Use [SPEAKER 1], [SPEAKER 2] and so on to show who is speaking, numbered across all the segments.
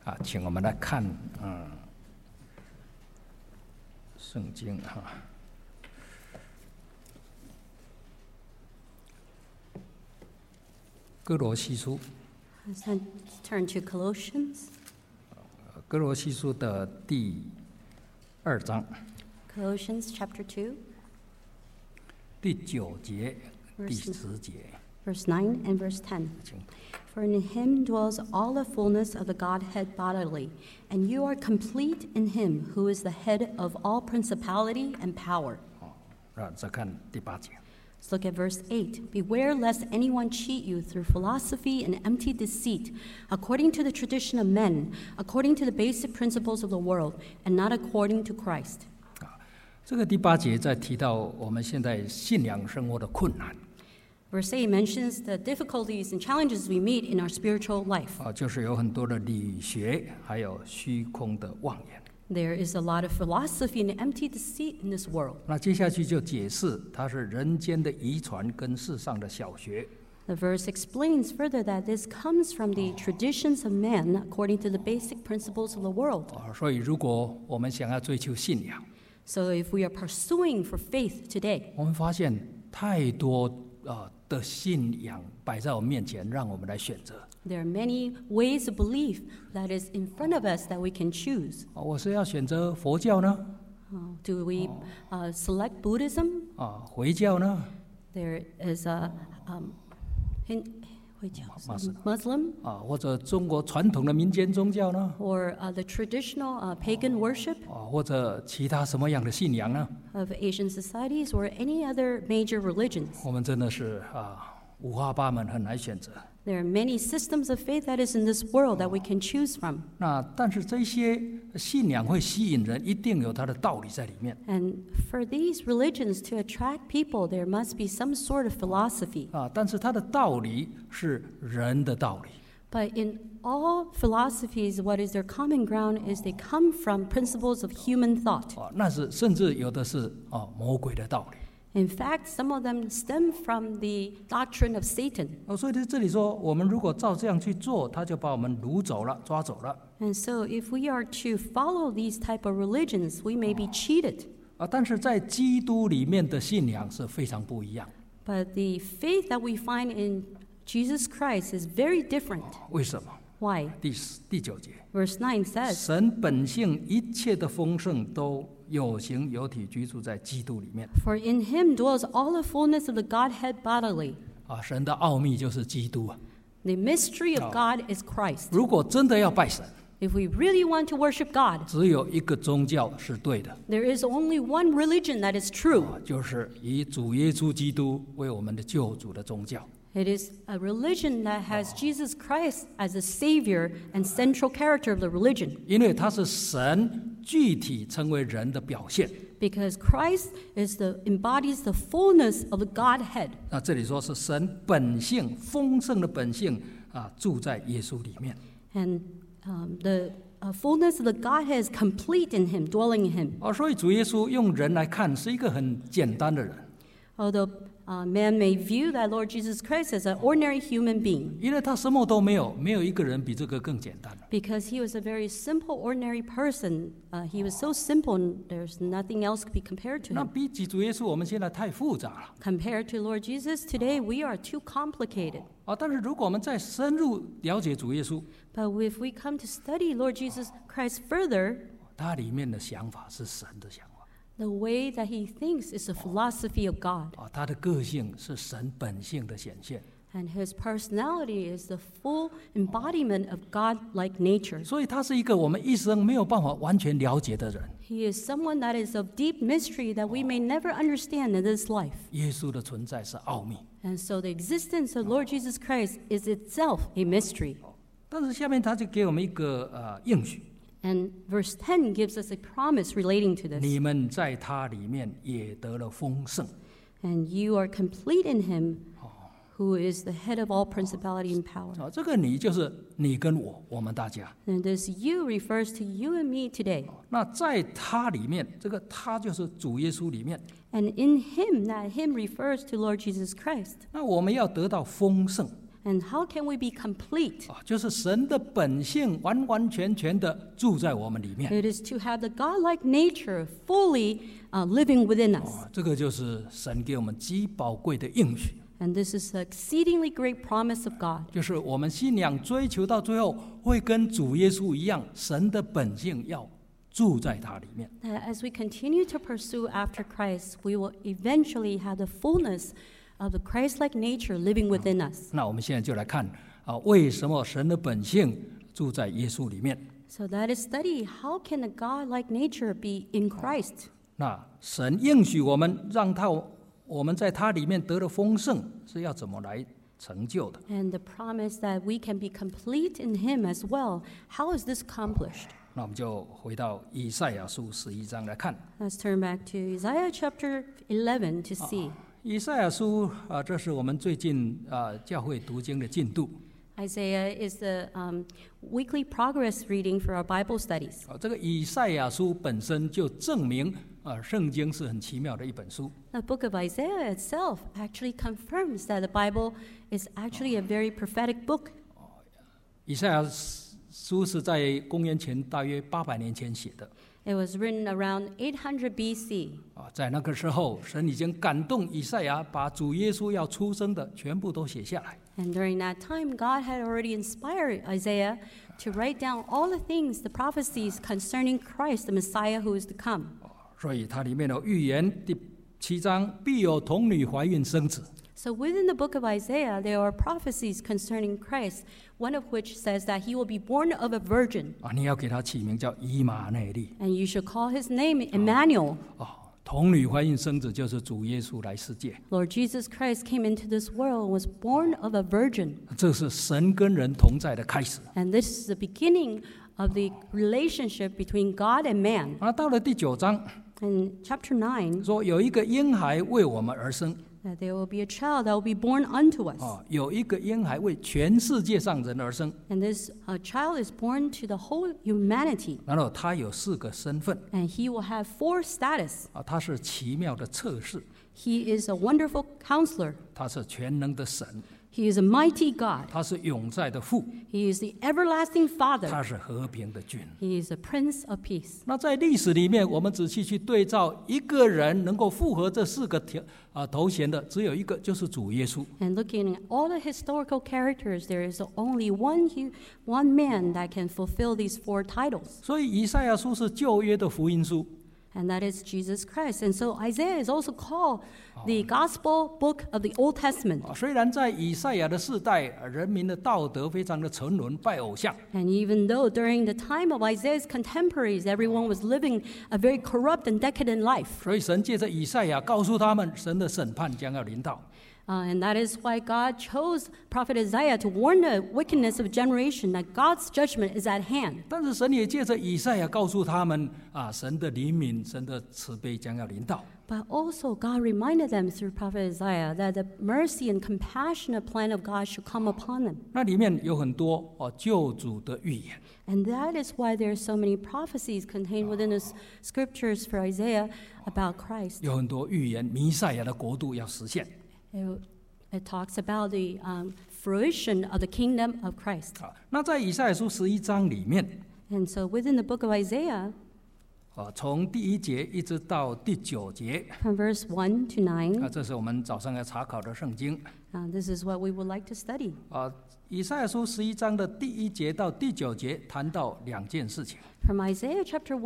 [SPEAKER 1] 请我们来看圣经哥罗西书
[SPEAKER 2] Let's turn to Colossians.
[SPEAKER 1] 哥罗西书的第2章
[SPEAKER 2] Colossians chapter 2,
[SPEAKER 1] 第9节、第
[SPEAKER 2] verse
[SPEAKER 1] 10节，
[SPEAKER 2] verse 9 and verse 10.
[SPEAKER 1] 请
[SPEAKER 2] For in him dwells all the fullness of the Godhead bodily, and you are complete in him who is the head of all principality and power.
[SPEAKER 1] 再看第8节。
[SPEAKER 2] Let's look at verse 8. Beware lest anyone cheat you through philosophy and empty deceit, according to the tradition of men, according to the basic principles of the world, and not according to Christ.
[SPEAKER 1] 这个第8节在提到我们现在信仰生活的困难
[SPEAKER 2] Verse 8 mentions the difficulties and challenges we meet in our spiritual life.
[SPEAKER 1] 就是有很多的理学，还有虚空的妄言。
[SPEAKER 2] There is a lot of philosophy and empty deceit in this world.
[SPEAKER 1] 那接下去就解释它是人间的遗传跟世上的小学。
[SPEAKER 2] The verse explains further that this comes from the traditions of men according to the basic principles of the world.
[SPEAKER 1] 所以如果我们想要追求信仰，
[SPEAKER 2] So if we are pursuing for faith today,
[SPEAKER 1] 我们发现太多的信仰摆在我们面前，让我们来选择。
[SPEAKER 2] there are many ways of belief that is in front of us that we can choose.
[SPEAKER 1] 我是要选择佛教呢，
[SPEAKER 2] Do we select Buddhism?
[SPEAKER 1] 回教呢，
[SPEAKER 2] There is a Muslim
[SPEAKER 1] 或者中国传统的民间宗教呢，
[SPEAKER 2] or the traditional pagan worship
[SPEAKER 1] 或者其他什么样的信仰呢？
[SPEAKER 2] of Asian societies or any other major religions.
[SPEAKER 1] 我们真的是五花八门，很难选择。
[SPEAKER 2] There are many systems of faith that is in this world that we can choose from.
[SPEAKER 1] 但是这些信仰会吸引人，一定有它的道理在里面。
[SPEAKER 2] And for these religions to attract people, there must be some sort of philosophy.
[SPEAKER 1] 但是它的道理是人的道理。
[SPEAKER 2] But in all philosophies, what is their common ground is they come from principles of human thought.
[SPEAKER 1] 那是甚至有的是魔鬼的道理。
[SPEAKER 2] In fact, some of them stem from the doctrine of Satan.
[SPEAKER 1] 所以在这里说，我们如果照这样去做，他就把我们掳走了，抓走了。
[SPEAKER 2] And so if we are to follow these type of religions, we may be cheated.
[SPEAKER 1] 但是在基督里面的信仰是非常不一样。
[SPEAKER 2] But the faith that we find in Jesus Christ is very different.
[SPEAKER 1] 为什么？
[SPEAKER 2] Why?
[SPEAKER 1] 第9节，
[SPEAKER 2] Verse 9 says,
[SPEAKER 1] 神本性一切的丰盛都有形有体居住在基督里面。
[SPEAKER 2] For in him dwells all the fullness of the Godhead bodily.
[SPEAKER 1] 神的奥秘就是基督啊。
[SPEAKER 2] The mystery of God is Christ.
[SPEAKER 1] 如果真的要拜神，
[SPEAKER 2] If we really want to worship God,
[SPEAKER 1] 只有一个宗教是对的，
[SPEAKER 2] there is only one religion that is true.
[SPEAKER 1] 就是以主耶稣基督为我们的救主的宗教。
[SPEAKER 2] It is a religion that has Jesus Christ as the Savior and central character of the religion.
[SPEAKER 1] 因为他是神具体成为人的表现。
[SPEAKER 2] Because Christ embodies the fullness of the Godhead.
[SPEAKER 1] 那这里说是神本性丰盛的本性住在耶稣里面。
[SPEAKER 2] And the fullness of the Godhead is complete in him, dwelling in him.
[SPEAKER 1] 所以主耶稣用人来看是一个很简单的人，
[SPEAKER 2] Although man may view that Lord Jesus Christ as an ordinary human being,
[SPEAKER 1] 因为他什么都没有，没有一个人比这个更简单。
[SPEAKER 2] because he was a very simple, ordinary person. He was so simple, and there's nothing else could be compared to
[SPEAKER 1] 那
[SPEAKER 2] him.
[SPEAKER 1] 比起主耶稣，我们现在太复杂了。
[SPEAKER 2] Compared to Lord Jesus, today we are too complicated.
[SPEAKER 1] 但是如果我们再深入了解主耶稣，
[SPEAKER 2] But if we come to study Lord Jesus Christ further,
[SPEAKER 1] 他里面的想法是神的想法。
[SPEAKER 2] the way that he thinks is the philosophy of God.
[SPEAKER 1] 他的个性是神本性的显现，
[SPEAKER 2] And his personality is the full embodiment of God-like nature.
[SPEAKER 1] 所以他是一个我们一生没有办法完全了解的人。
[SPEAKER 2] He is someone that is of deep mystery that we may never understand in this life.
[SPEAKER 1] 耶稣的存在是奥秘，
[SPEAKER 2] And so the existence of Lord Jesus Christ is itself a mystery.
[SPEAKER 1] 但是下面他就给我们一个应许，
[SPEAKER 2] And verse 10 gives us a promise relating to this.
[SPEAKER 1] 你们在他里面也得了丰盛。
[SPEAKER 2] And you are complete in him, who is the head of all principality and power.
[SPEAKER 1] 这个你就是你跟我们大家。
[SPEAKER 2] And this you refers to you and me today.
[SPEAKER 1] 那在他里面，这个他就是主耶稣里面。
[SPEAKER 2] And in him, that him refers to Lord Jesus Christ.
[SPEAKER 1] 那我们要得到丰盛，
[SPEAKER 2] And how can we be complete?
[SPEAKER 1] 就是神的本性完完全全的住在我们里面。
[SPEAKER 2] It is to have the God-like nature fully living within us.
[SPEAKER 1] 这个就是神给我们极宝贵的应许，
[SPEAKER 2] And this is the exceedingly great promise of God.
[SPEAKER 1] 就是我们信仰追求到最后，会跟主耶稣一样，神的本性要住在他里面。
[SPEAKER 2] As we continue to pursue after Christ, we will eventually have the fullness of the Christ-like nature living within us.
[SPEAKER 1] 那我们现在就来看为什么神的本性住在耶稣里面？
[SPEAKER 2] So let us study how can a God-like nature be in Christ.
[SPEAKER 1] 那神应许我们，让我们在他里面得了丰盛，是要怎么来成就的？
[SPEAKER 2] And the promise that we can be complete in Him as well. How is this accomplished?
[SPEAKER 1] 那我们就回到以赛亚书11章来看。
[SPEAKER 2] Let's turn back to Isaiah chapter 11 to see.
[SPEAKER 1] 以赛亚书这是我们最近教会读经的进度。
[SPEAKER 2] Isaiah is the weekly progress reading for our Bible studies.
[SPEAKER 1] 这个以赛亚书本身就证明圣经是很奇妙的一本书。
[SPEAKER 2] The book of Isaiah itself actually confirms that the Bible is actually a very prophetic book.
[SPEAKER 1] 以赛亚书是在公元前大约800年前写的。
[SPEAKER 2] It was written around 800 BC.
[SPEAKER 1] 在那个时候，神已经感动以赛亚，把主耶稣要出生的全部都写下来。
[SPEAKER 2] And during that time, God had already inspired Isaiah to write down all the things, the prophecies concerning Christ, the Messiah who is to come.
[SPEAKER 1] 所以它里面有预言，第7章必有童女怀孕生子。
[SPEAKER 2] So within the book of Isaiah, there are prophecies concerning Christ, one of which says that he will be born of a virgin.
[SPEAKER 1] 你要给他起名叫以马内利。
[SPEAKER 2] And you should call his name Emmanuel.
[SPEAKER 1] 童女怀孕生子就是主耶稣来世界。
[SPEAKER 2] Lord Jesus Christ came into this world and was born of a virgin.
[SPEAKER 1] 这是神跟人同在的开始。
[SPEAKER 2] And this is the beginning of the relationship between God and man.
[SPEAKER 1] 到了第9章，
[SPEAKER 2] In chapter 9,
[SPEAKER 1] 说有一个婴孩为我们而生，
[SPEAKER 2] that there will be a child that will be born unto us.
[SPEAKER 1] 有一个婴孩为全世界上人而生。
[SPEAKER 2] And this child is born to the whole humanity.
[SPEAKER 1] 然后他有4个身份，
[SPEAKER 2] And he will have 4 status.
[SPEAKER 1] 他是奇妙的策士，
[SPEAKER 2] He is a wonderful counselor.
[SPEAKER 1] 他是全能的神，
[SPEAKER 2] He is a mighty God.
[SPEAKER 1] 他是永在的父，
[SPEAKER 2] He is the everlasting
[SPEAKER 1] 他
[SPEAKER 2] Father.
[SPEAKER 1] 是和平的君。
[SPEAKER 2] He is a Prince of Peace.
[SPEAKER 1] 那在历史里面，我们仔细去对照，一个人能够符合这4个头衔的，只有一个，就是主耶稣。
[SPEAKER 2] And looking at all the historical characters, there is only one man that can fulfill these 4 titles.
[SPEAKER 1] 所以以赛亚书是旧约的福音书。
[SPEAKER 2] And that is Jesus Christ. And so Isaiah is also called the gospel book of the Old Testament.
[SPEAKER 1] 虽然在以赛亚的世代，人民的道德非常的沉沦，拜偶像。
[SPEAKER 2] And even though during the time of Isaiah's contemporaries, everyone was living a very corrupt and decadent life.
[SPEAKER 1] 所以神借着以赛亚告诉他们，神的审判将要临到。
[SPEAKER 2] And that is why God chose Prophet Isaiah to warn the wickedness of generation that God's judgment is at hand.
[SPEAKER 1] 但是神也借着以赛亚告诉他们，神的怜悯、神的慈悲将要临到。
[SPEAKER 2] But also God reminded them through Prophet Isaiah that the mercy and compassionate plan of God should come upon them.
[SPEAKER 1] 那里面有很多救主的预言。
[SPEAKER 2] And that is why there are so many prophecies contained within the scriptures for Isaiah about Christ.
[SPEAKER 1] 有很多预言，弥赛亚的国度要实现。
[SPEAKER 2] It talks about the fruition of the kingdom of Christ.
[SPEAKER 1] 那在以赛亚书11章里面，
[SPEAKER 2] And so within the book of Isaiah,
[SPEAKER 1] 从第1节一直到第9节，
[SPEAKER 2] from verse 1 to 9,
[SPEAKER 1] 这是我们早上要查考的圣经。
[SPEAKER 2] this is what we would like to study.
[SPEAKER 1] 以赛亚书11章的第1节到第9节谈到2件事情。
[SPEAKER 2] From Isaiah chapter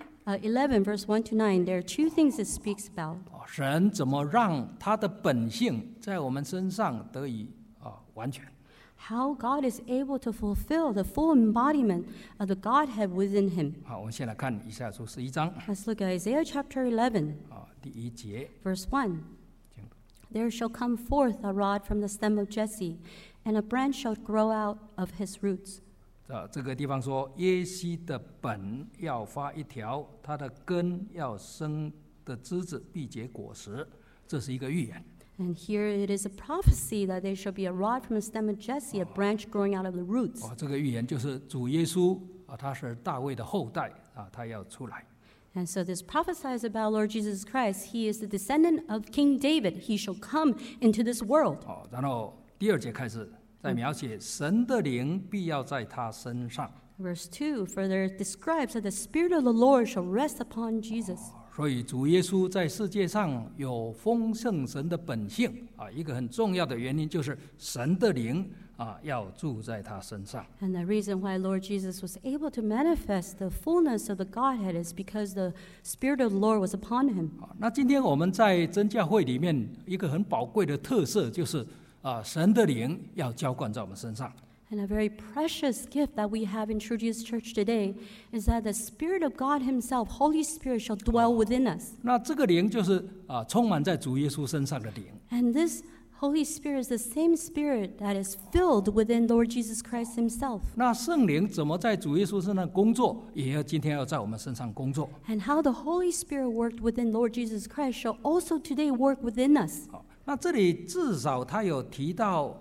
[SPEAKER 2] 11, verse 1 to 9, there are 2 things it speaks about.
[SPEAKER 1] 神怎么让他的本性在我们身上得以完全？
[SPEAKER 2] How God is able to fulfill the full embodiment of the Godhead within him.
[SPEAKER 1] 好，我们先来看以赛亚书11章
[SPEAKER 2] Let's look at Isaiah chapter 11,
[SPEAKER 1] 第1节。
[SPEAKER 2] verse 1. There shall come forth a rod from the stem of Jesse, and a branch shall grow out of his roots.
[SPEAKER 1] 这个地方说，耶西的本要发一条，他的根要生的枝子必结果实，这是一个预言。
[SPEAKER 2] And here it is a prophecy that there shall be a rod from the stem of Jesse, a branch growing out of the roots.
[SPEAKER 1] 这个预言就是主耶稣他是大卫的后代他要出来。
[SPEAKER 2] And so this prophesies about Lord Jesus Christ. He is the descendant of King David. He shall come into this world.
[SPEAKER 1] 然后第2节开始在描写神的灵必要在他身上。
[SPEAKER 2] Verse 2 further describes that the Spirit of the Lord shall rest upon Jesus.
[SPEAKER 1] 所以主耶稣在世界上有丰盛神的本性一个很重要的原因就是神的灵要住在他身上。
[SPEAKER 2] And the reason why Lord Jesus was able to manifest the fullness of the Godhead is because the Spirit of the Lord was upon him.
[SPEAKER 1] 那今天我们在真教会里面一个很宝贵的特色就是神的灵要浇灌在我们身上。
[SPEAKER 2] And a very precious gift that we have in True Jesus Church today is that the Spirit of God Himself, Holy Spirit, shall dwell within us.
[SPEAKER 1] 那这个灵就是充满在主耶稣身上的灵。
[SPEAKER 2] And this Holy Spirit is the same Spirit that is filled within Lord Jesus Christ Himself.
[SPEAKER 1] 那圣灵怎么在主耶稣身上工作，也今天要在我们身上工作。
[SPEAKER 2] And how the Holy Spirit worked within Lord Jesus Christ shall also today work within us.
[SPEAKER 1] 那这里至少他有提到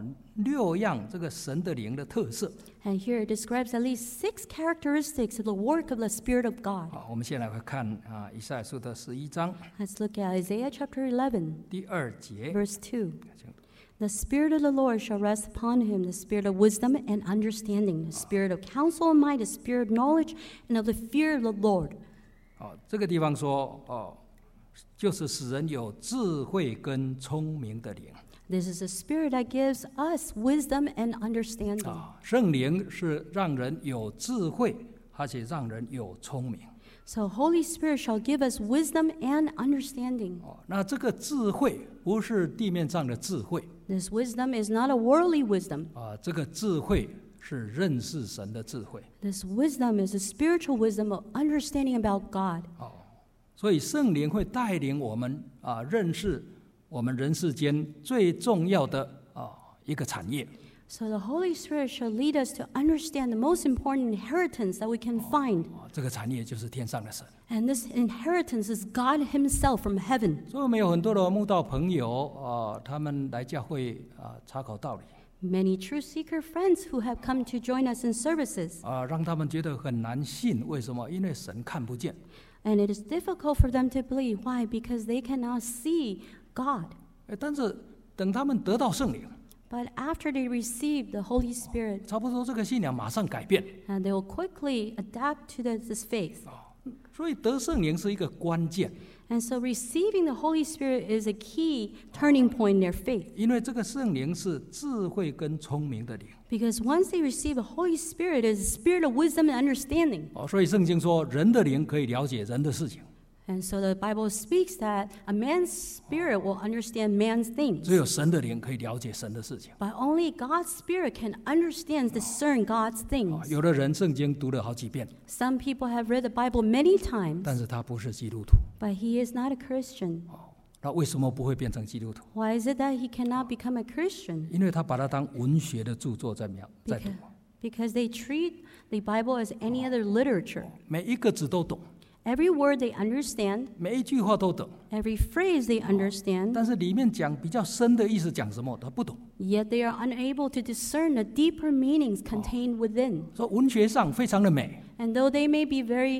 [SPEAKER 1] 6样这个神的灵的特色。
[SPEAKER 2] And here it describes at least 6 characteristics of the work of the Spirit of God.
[SPEAKER 1] 我们先来看以赛亚书的11章
[SPEAKER 2] Let's look at Isaiah chapter 11,
[SPEAKER 1] 第2节。
[SPEAKER 2] verse 2. The Spirit of the Lord shall rest upon him, the Spirit of wisdom and understanding, the Spirit of counsel and might, the Spirit of knowledge and of the fear of the Lord.
[SPEAKER 1] 这个地方说就是使人有智慧跟聪明的灵。
[SPEAKER 2] This is a Spirit that gives us wisdom and understanding.
[SPEAKER 1] 圣灵是让人有智慧，而且让人有聪明。
[SPEAKER 2] So Holy Spirit shall give us wisdom and understanding.
[SPEAKER 1] 那这个智慧不是地面上的智慧，
[SPEAKER 2] This wisdom is not a worldly wisdom.
[SPEAKER 1] 这个智慧是认识神的智慧。
[SPEAKER 2] This wisdom is a spiritual wisdom of understanding about God.
[SPEAKER 1] 所以圣灵会带领我们认识我们人世间最重要的一个产业。
[SPEAKER 2] So the Holy Spirit shall lead us to understand the most important inheritance that we can find.
[SPEAKER 1] 这个产业就是天上的神。
[SPEAKER 2] And this inheritance is God Himself from heaven.
[SPEAKER 1] 所以我们有很多的慕道朋友他们来教会查考道理，
[SPEAKER 2] Many true seeker friends who have come to join us in services.
[SPEAKER 1] 让他们觉得很难信。为什么？因为神看不见。
[SPEAKER 2] And it is difficult for them to believe. Why? Because they cannot see God.
[SPEAKER 1] 但是等他们得到圣灵，
[SPEAKER 2] But after they receive the Holy Spirit,
[SPEAKER 1] 差不多这个信仰马上改变。
[SPEAKER 2] and they will quickly adapt to this faith.
[SPEAKER 1] 所以得圣灵是一个关键，
[SPEAKER 2] And so receiving the Holy Spirit is a key turning point in their faith.
[SPEAKER 1] 因为这个圣灵是智慧跟聪明的灵。
[SPEAKER 2] Because once they receive the Holy Spirit, it is a spirit of wisdom and understanding.
[SPEAKER 1] 所以圣经说人的灵可以了解人的事情，
[SPEAKER 2] And so the Bible speaks that a man's spirit will understand man's things.
[SPEAKER 1] 只有神的灵可以了解神的事情。
[SPEAKER 2] But only God's spirit can understand, discern God's things.
[SPEAKER 1] 有的人圣经读了好几遍，
[SPEAKER 2] Some people have read the Bible many times,
[SPEAKER 1] 但是他不是基督徒。
[SPEAKER 2] but he is not a Christian.
[SPEAKER 1] 那为什么不会变成基督徒？
[SPEAKER 2] Why is it that he cannot become a Christian?
[SPEAKER 1] 因为他把它当文学的著作在读，
[SPEAKER 2] Because they treat the Bible as any other literature.
[SPEAKER 1] 每一个字都懂，
[SPEAKER 2] Every word they understand,
[SPEAKER 1] 每一句话都懂，
[SPEAKER 2] every phrase they understand,
[SPEAKER 1] 但是里面讲比较深的意思讲什么他不懂。
[SPEAKER 2] yet they are unable to discern the deeper meanings contained within.
[SPEAKER 1] 说文学上非常的美，
[SPEAKER 2] And though they may be very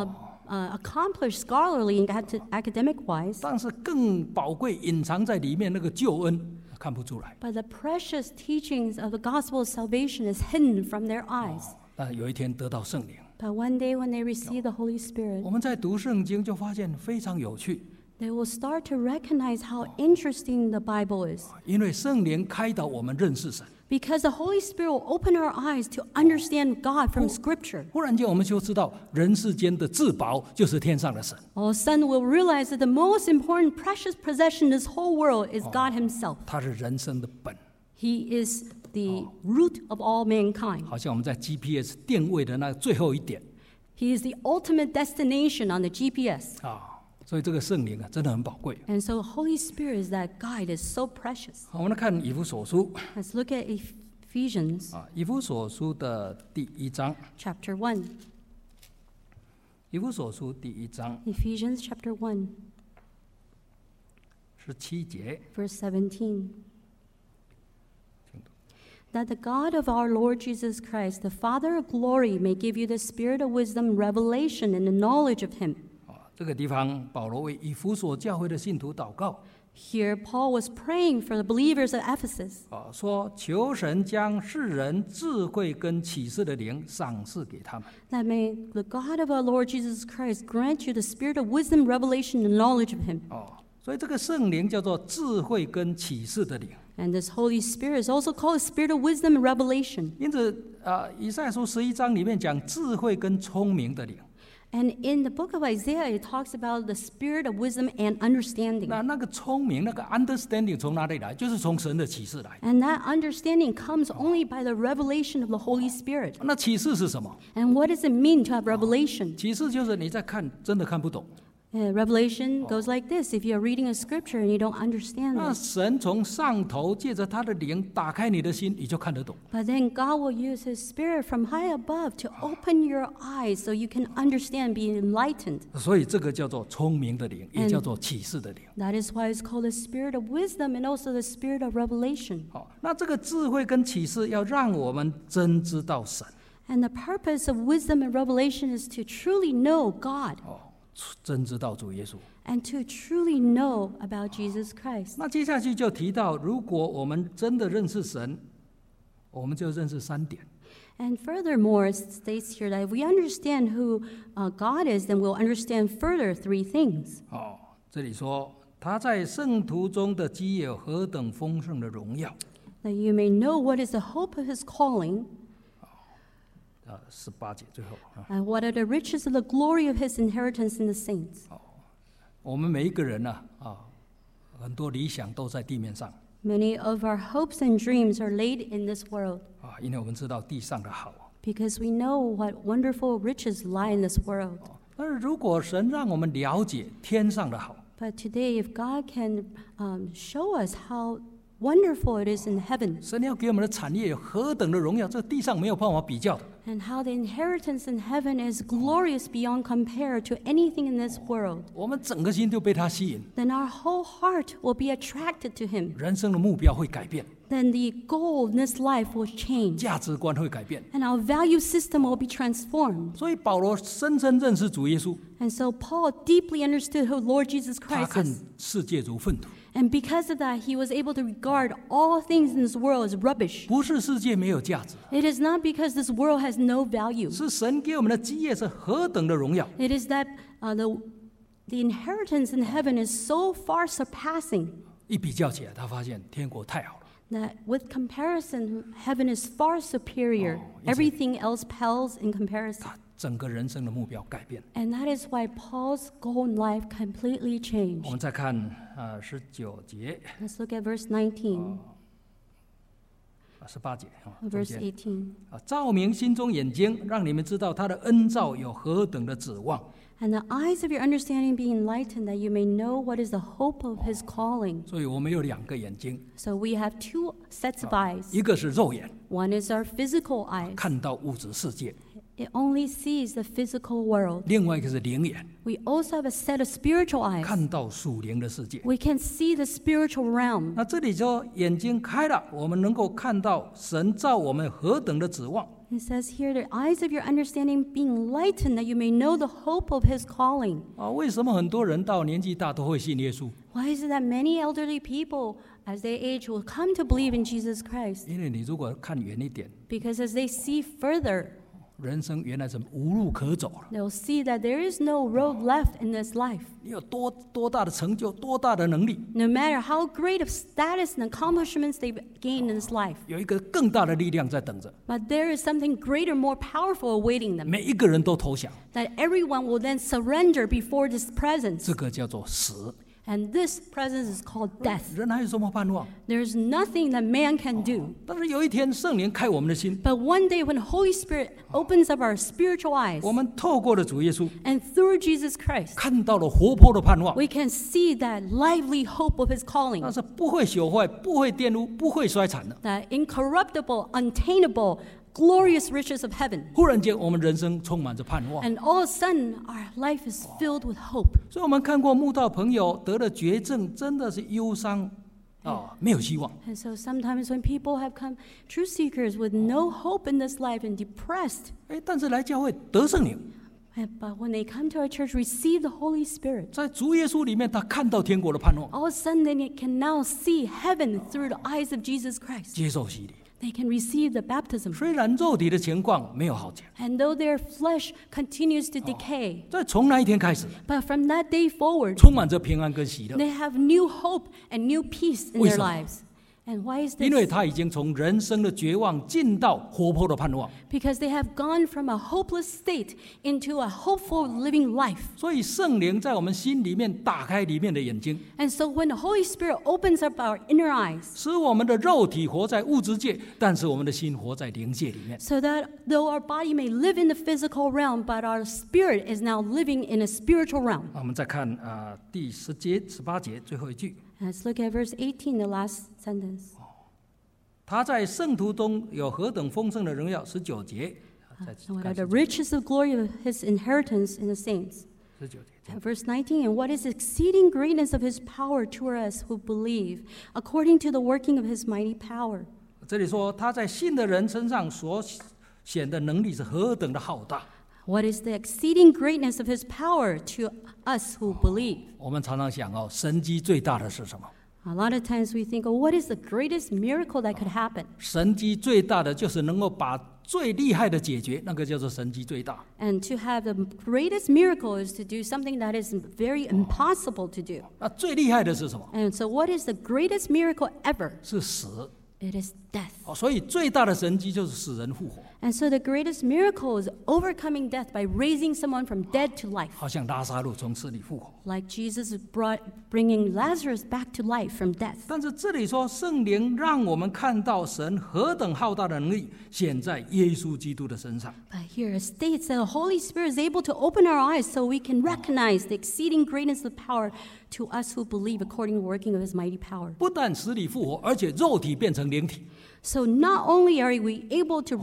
[SPEAKER 2] accomplished scholarly and academic wise,
[SPEAKER 1] 但是更宝贵隐藏在里面那个救恩看不出来。
[SPEAKER 2] but the precious teachings of the gospel of salvation is hidden from their eyes.
[SPEAKER 1] 但有一天得到圣灵，
[SPEAKER 2] But one day when they receive the Holy Spirit,
[SPEAKER 1] 我们在读圣经就发现非常有趣，
[SPEAKER 2] they will start to recognize how interesting the Bible is.
[SPEAKER 1] 因为圣灵开导我们认识神。
[SPEAKER 2] Because the Holy Spirit will open our eyes to understand God from Scripture.
[SPEAKER 1] 忽然间我们就知道人世间的至宝就是天上的神。
[SPEAKER 2] All of a sudden we'll realize that the most important, precious possession in this whole world is God Himself.
[SPEAKER 1] 他是人生的本，
[SPEAKER 2] He is the root of all mankind.
[SPEAKER 1] 好像我们在 GPS 定位的那最后一点
[SPEAKER 2] He is the ultimate destination on the GPS.
[SPEAKER 1] 所以这个圣灵真的很宝贵。
[SPEAKER 2] And so the Holy Spirit is that guide, is so precious.
[SPEAKER 1] 我们来看以弗所书
[SPEAKER 2] Let's look at Ephesians
[SPEAKER 1] 以弗所书的第1章，
[SPEAKER 2] chapter 1.
[SPEAKER 1] 以弗所书第1章
[SPEAKER 2] Ephesians chapter 1,
[SPEAKER 1] 17节，
[SPEAKER 2] verse 17. That the God of our Lord Jesus Christ, the Father of glory, may give you the spirit of wisdom, revelation, and the knowledge of Him.
[SPEAKER 1] 这个地方保罗为以弗所教会的信徒祷告。
[SPEAKER 2] Here, Paul was praying for the believers at Ephesus.
[SPEAKER 1] 说求神将世人智慧跟启示的灵赏赐给他们。
[SPEAKER 2] That may the God of our Lord Jesus Christ grant you the spirit of wisdom, revelation, and knowledge of Him.
[SPEAKER 1] 所以这个圣灵叫做智慧跟启示的灵。
[SPEAKER 2] And this Holy Spirit is also called the spirit of wisdom and revelation.
[SPEAKER 1] 因此，以赛亚书11章里面讲智慧跟聪明的灵。
[SPEAKER 2] And in the book of Isaiah, it talks about the spirit of wisdom and understanding.
[SPEAKER 1] 那个聪明，那个 understanding 从哪里来？就是从神的启示来。
[SPEAKER 2] And that understanding comes only by the revelation of the Holy Spirit.
[SPEAKER 1] 那启示是什么？
[SPEAKER 2] And what does it mean to have revelation?
[SPEAKER 1] 启示就是你在看，真的看不懂。
[SPEAKER 2] Revelation goes like this. If you're reading a scripture and you don't understand
[SPEAKER 1] 那
[SPEAKER 2] it,
[SPEAKER 1] 神从上头借着他的灵打开你的心，你就看得懂。
[SPEAKER 2] but then God will use His Spirit from high above to open your eyes so you can understand, be enlightened.
[SPEAKER 1] 所以这个叫做聪明的灵，也叫做启示的灵。
[SPEAKER 2] That is why it's called the spirit of wisdom and also the spirit of revelation.
[SPEAKER 1] 那这个智慧跟启示要让我们真知道神。
[SPEAKER 2] And the purpose of wisdom and revelation is to truly know God
[SPEAKER 1] 真知道主耶稣。
[SPEAKER 2] and to truly know about Jesus Christ.
[SPEAKER 1] 那接下去就提到，如果我们真的认识神，我们就认识3点。
[SPEAKER 2] And furthermore, it states here that if we understand who God is, then we'll understand further 3 things.
[SPEAKER 1] 这里说他在圣徒中的基业有何等丰盛的荣耀。
[SPEAKER 2] That you may know what is the hope of His calling,
[SPEAKER 1] 18节最后。
[SPEAKER 2] and what are the riches of the glory of His inheritance in the saints.
[SPEAKER 1] 我们每一个人呢，很多理想都在地面上。
[SPEAKER 2] Many of our hopes and dreams are laid in this world
[SPEAKER 1] 因为我们知道地上的好。
[SPEAKER 2] because we know what wonderful riches lie in this world.
[SPEAKER 1] 但是如果神让我们了解天上的好，
[SPEAKER 2] But today, if God can show us how wonderful it is in heaven
[SPEAKER 1] 神要给我们的产业有何等的荣耀，这地上没有办法比较的。
[SPEAKER 2] and how the inheritance in heaven is glorious beyond compare to anything in this world,
[SPEAKER 1] 我们整个心就被他吸引，
[SPEAKER 2] then our whole heart will be attracted to Him.
[SPEAKER 1] 人生的目标会改变，
[SPEAKER 2] Then the goal in this life will change
[SPEAKER 1] 价值观会改变。
[SPEAKER 2] and our value system will be transformed.
[SPEAKER 1] 所以保罗深深认识主耶稣，
[SPEAKER 2] And so Paul deeply understood who Lord Jesus
[SPEAKER 1] 他
[SPEAKER 2] Christ
[SPEAKER 1] 看
[SPEAKER 2] is.
[SPEAKER 1] 世界如粪土。
[SPEAKER 2] And because of that, he was able to regard all things in this world as rubbish.
[SPEAKER 1] 不是世界没有价值，
[SPEAKER 2] It is not because this world has no value.
[SPEAKER 1] 是神给我们的基业是何等的荣耀。
[SPEAKER 2] It is that the inheritance in heaven is so far surpassing
[SPEAKER 1] 一比较起来，他发现天国太好了。
[SPEAKER 2] that with comparison, heaven is far superior.
[SPEAKER 1] Oh, is it?
[SPEAKER 2] Everything else pales in comparison.
[SPEAKER 1] 他整个人生的目标改变。
[SPEAKER 2] And that is why Paul's goal in life completely
[SPEAKER 1] 我
[SPEAKER 2] changed.
[SPEAKER 1] 们再看19节、
[SPEAKER 2] Let's look at verse 19,
[SPEAKER 1] 18节
[SPEAKER 2] verse 18.
[SPEAKER 1] 照明心中眼睛，让你们知道他的恩召有何等的指望。
[SPEAKER 2] And the eyes of your understanding be enlightened, that you may know what is the hope of His calling.
[SPEAKER 1] 所以我们有2个眼睛，
[SPEAKER 2] So we have 2 sets of eyes.
[SPEAKER 1] 一个是肉眼，
[SPEAKER 2] One is our physical eyes.
[SPEAKER 1] 看到物质世界；
[SPEAKER 2] It only sees the physical world.
[SPEAKER 1] 另外一个是灵眼，
[SPEAKER 2] We also have a set of spiritual eyes.
[SPEAKER 1] 看到属灵的世界。
[SPEAKER 2] We can see the spiritual realm.
[SPEAKER 1] 那这里说眼睛开了，我们能够看到神造我们何等的指望。
[SPEAKER 2] It says here, the eyes of your understanding being enlightened, that you may know the hope of His calling.
[SPEAKER 1] 为什么很多人到年纪大都会信耶稣？
[SPEAKER 2] Why is it that many elderly people, as they age, will come to believe in Jesus Christ?
[SPEAKER 1] 因为你如果看远一点，
[SPEAKER 2] Because as they see further,
[SPEAKER 1] 人生原来是无路可走了。
[SPEAKER 2] they'll see that there is no road left in this life.
[SPEAKER 1] 你有多大的成就，多大的能力，
[SPEAKER 2] No matter how great of status and accomplishments they've gained in this life.
[SPEAKER 1] 有一个更大的力量在等着，
[SPEAKER 2] But there is something greater, more powerful awaiting them.
[SPEAKER 1] 每一个人都投降，
[SPEAKER 2] That everyone will then surrender before this presence.
[SPEAKER 1] 这个叫做死。
[SPEAKER 2] And this presence is called death.
[SPEAKER 1] 人还有什么盼望？
[SPEAKER 2] There's nothing that man can do.
[SPEAKER 1] 但是有一天圣灵开我们的心，
[SPEAKER 2] But one day when the Holy Spirit opens up our spiritual eyes,
[SPEAKER 1] 我们透过了主耶稣，
[SPEAKER 2] and through Jesus Christ,
[SPEAKER 1] 看到了活泼的盼望，
[SPEAKER 2] we can see that lively hope of His calling.
[SPEAKER 1] 那是不会朽坏、不会玷污、不会衰残的。
[SPEAKER 2] That incorruptible, untainable, glorious riches of heaven.
[SPEAKER 1] 忽然间，我们人生充满着盼望。
[SPEAKER 2] And all of a sudden, our life is filled with hope.
[SPEAKER 1] 所以我们看过慕道朋友得了绝症，真的是忧伤没有希望。
[SPEAKER 2] And so sometimes when people have come, truth seekers with no hope in this life and depressed,
[SPEAKER 1] 但是来教会得圣灵，
[SPEAKER 2] But when they come to our church, receive the Holy Spirit.
[SPEAKER 1] 在主耶稣里面，他看到天国的盼望，
[SPEAKER 2] All of a sudden, they can now see heaven through the eyes of Jesus Christ.
[SPEAKER 1] 接受洗礼。
[SPEAKER 2] They can receive the baptism.
[SPEAKER 1] 虽然肉体的情况没有好转，
[SPEAKER 2] And though their flesh continues to decay,
[SPEAKER 1] 在从那一天开始，
[SPEAKER 2] but from that day forward,
[SPEAKER 1] 充满着平安跟喜乐，
[SPEAKER 2] they have new hope and new peace in
[SPEAKER 1] 为
[SPEAKER 2] their
[SPEAKER 1] 什么？
[SPEAKER 2] lives. And why is
[SPEAKER 1] 因为
[SPEAKER 2] this?
[SPEAKER 1] 他已经从人生的绝望进到活泼的盼望。
[SPEAKER 2] Because they have gone from a hopeless state into a hopeful living life.
[SPEAKER 1] 所以圣灵在我们心里面打开里面的眼睛，
[SPEAKER 2] And so when the Holy Spirit opens up our inner eyes,
[SPEAKER 1] 使我们的肉体活在物质界，但是我们的心活在灵界里面。
[SPEAKER 2] so that though our body may live in the physical realm, but our spirit is now living in a spiritual realm.
[SPEAKER 1] 我们再看第18节最后一句，
[SPEAKER 2] Let's look at verse 18, the last sentence.
[SPEAKER 1] 他在圣徒中有何等丰盛的荣耀。19节，再
[SPEAKER 2] What
[SPEAKER 1] 看
[SPEAKER 2] are the riches of glory of his inheritance in the saints?
[SPEAKER 1] 19节。
[SPEAKER 2] Verse 19, and what is the exceeding greatness of his power toward us who believe, according to the working of his mighty power.
[SPEAKER 1] 这里说他在信的人身上所显的能力是何等的浩大。
[SPEAKER 2] What is the exceeding greatness of his power to us who believe?
[SPEAKER 1] 我们常常想神迹最大的是什么？
[SPEAKER 2] A lot of times we think, oh, what is the greatest miracle that could happen?
[SPEAKER 1] 神迹最大的就是能够把最厉害的解决，那个叫做神迹最大。
[SPEAKER 2] And to have the greatest miracle is to do something that is very impossible to do.
[SPEAKER 1] 那最厉害的是什么？
[SPEAKER 2] And so what is the greatest miracle ever?
[SPEAKER 1] 是死。
[SPEAKER 2] It is death.
[SPEAKER 1] 所以最大的神迹就是使人复活，
[SPEAKER 2] And so the greatest miracle is overcoming death by raising someone from dead to life.
[SPEAKER 1] 好像拉撒路从死里复活。
[SPEAKER 2] Like Jesus bringing Lazarus back to life from death.
[SPEAKER 1] 但是这里说圣灵让我们看到神何等浩大的能力显在耶稣基督的身上。
[SPEAKER 2] But here it states that the Holy Spirit is able to open our eyes so we can recognize the exceeding greatness of power to us who believe according to the working of his mighty power.
[SPEAKER 1] 不但死里复活，而且肉体变成灵体。
[SPEAKER 2] So not only are we able to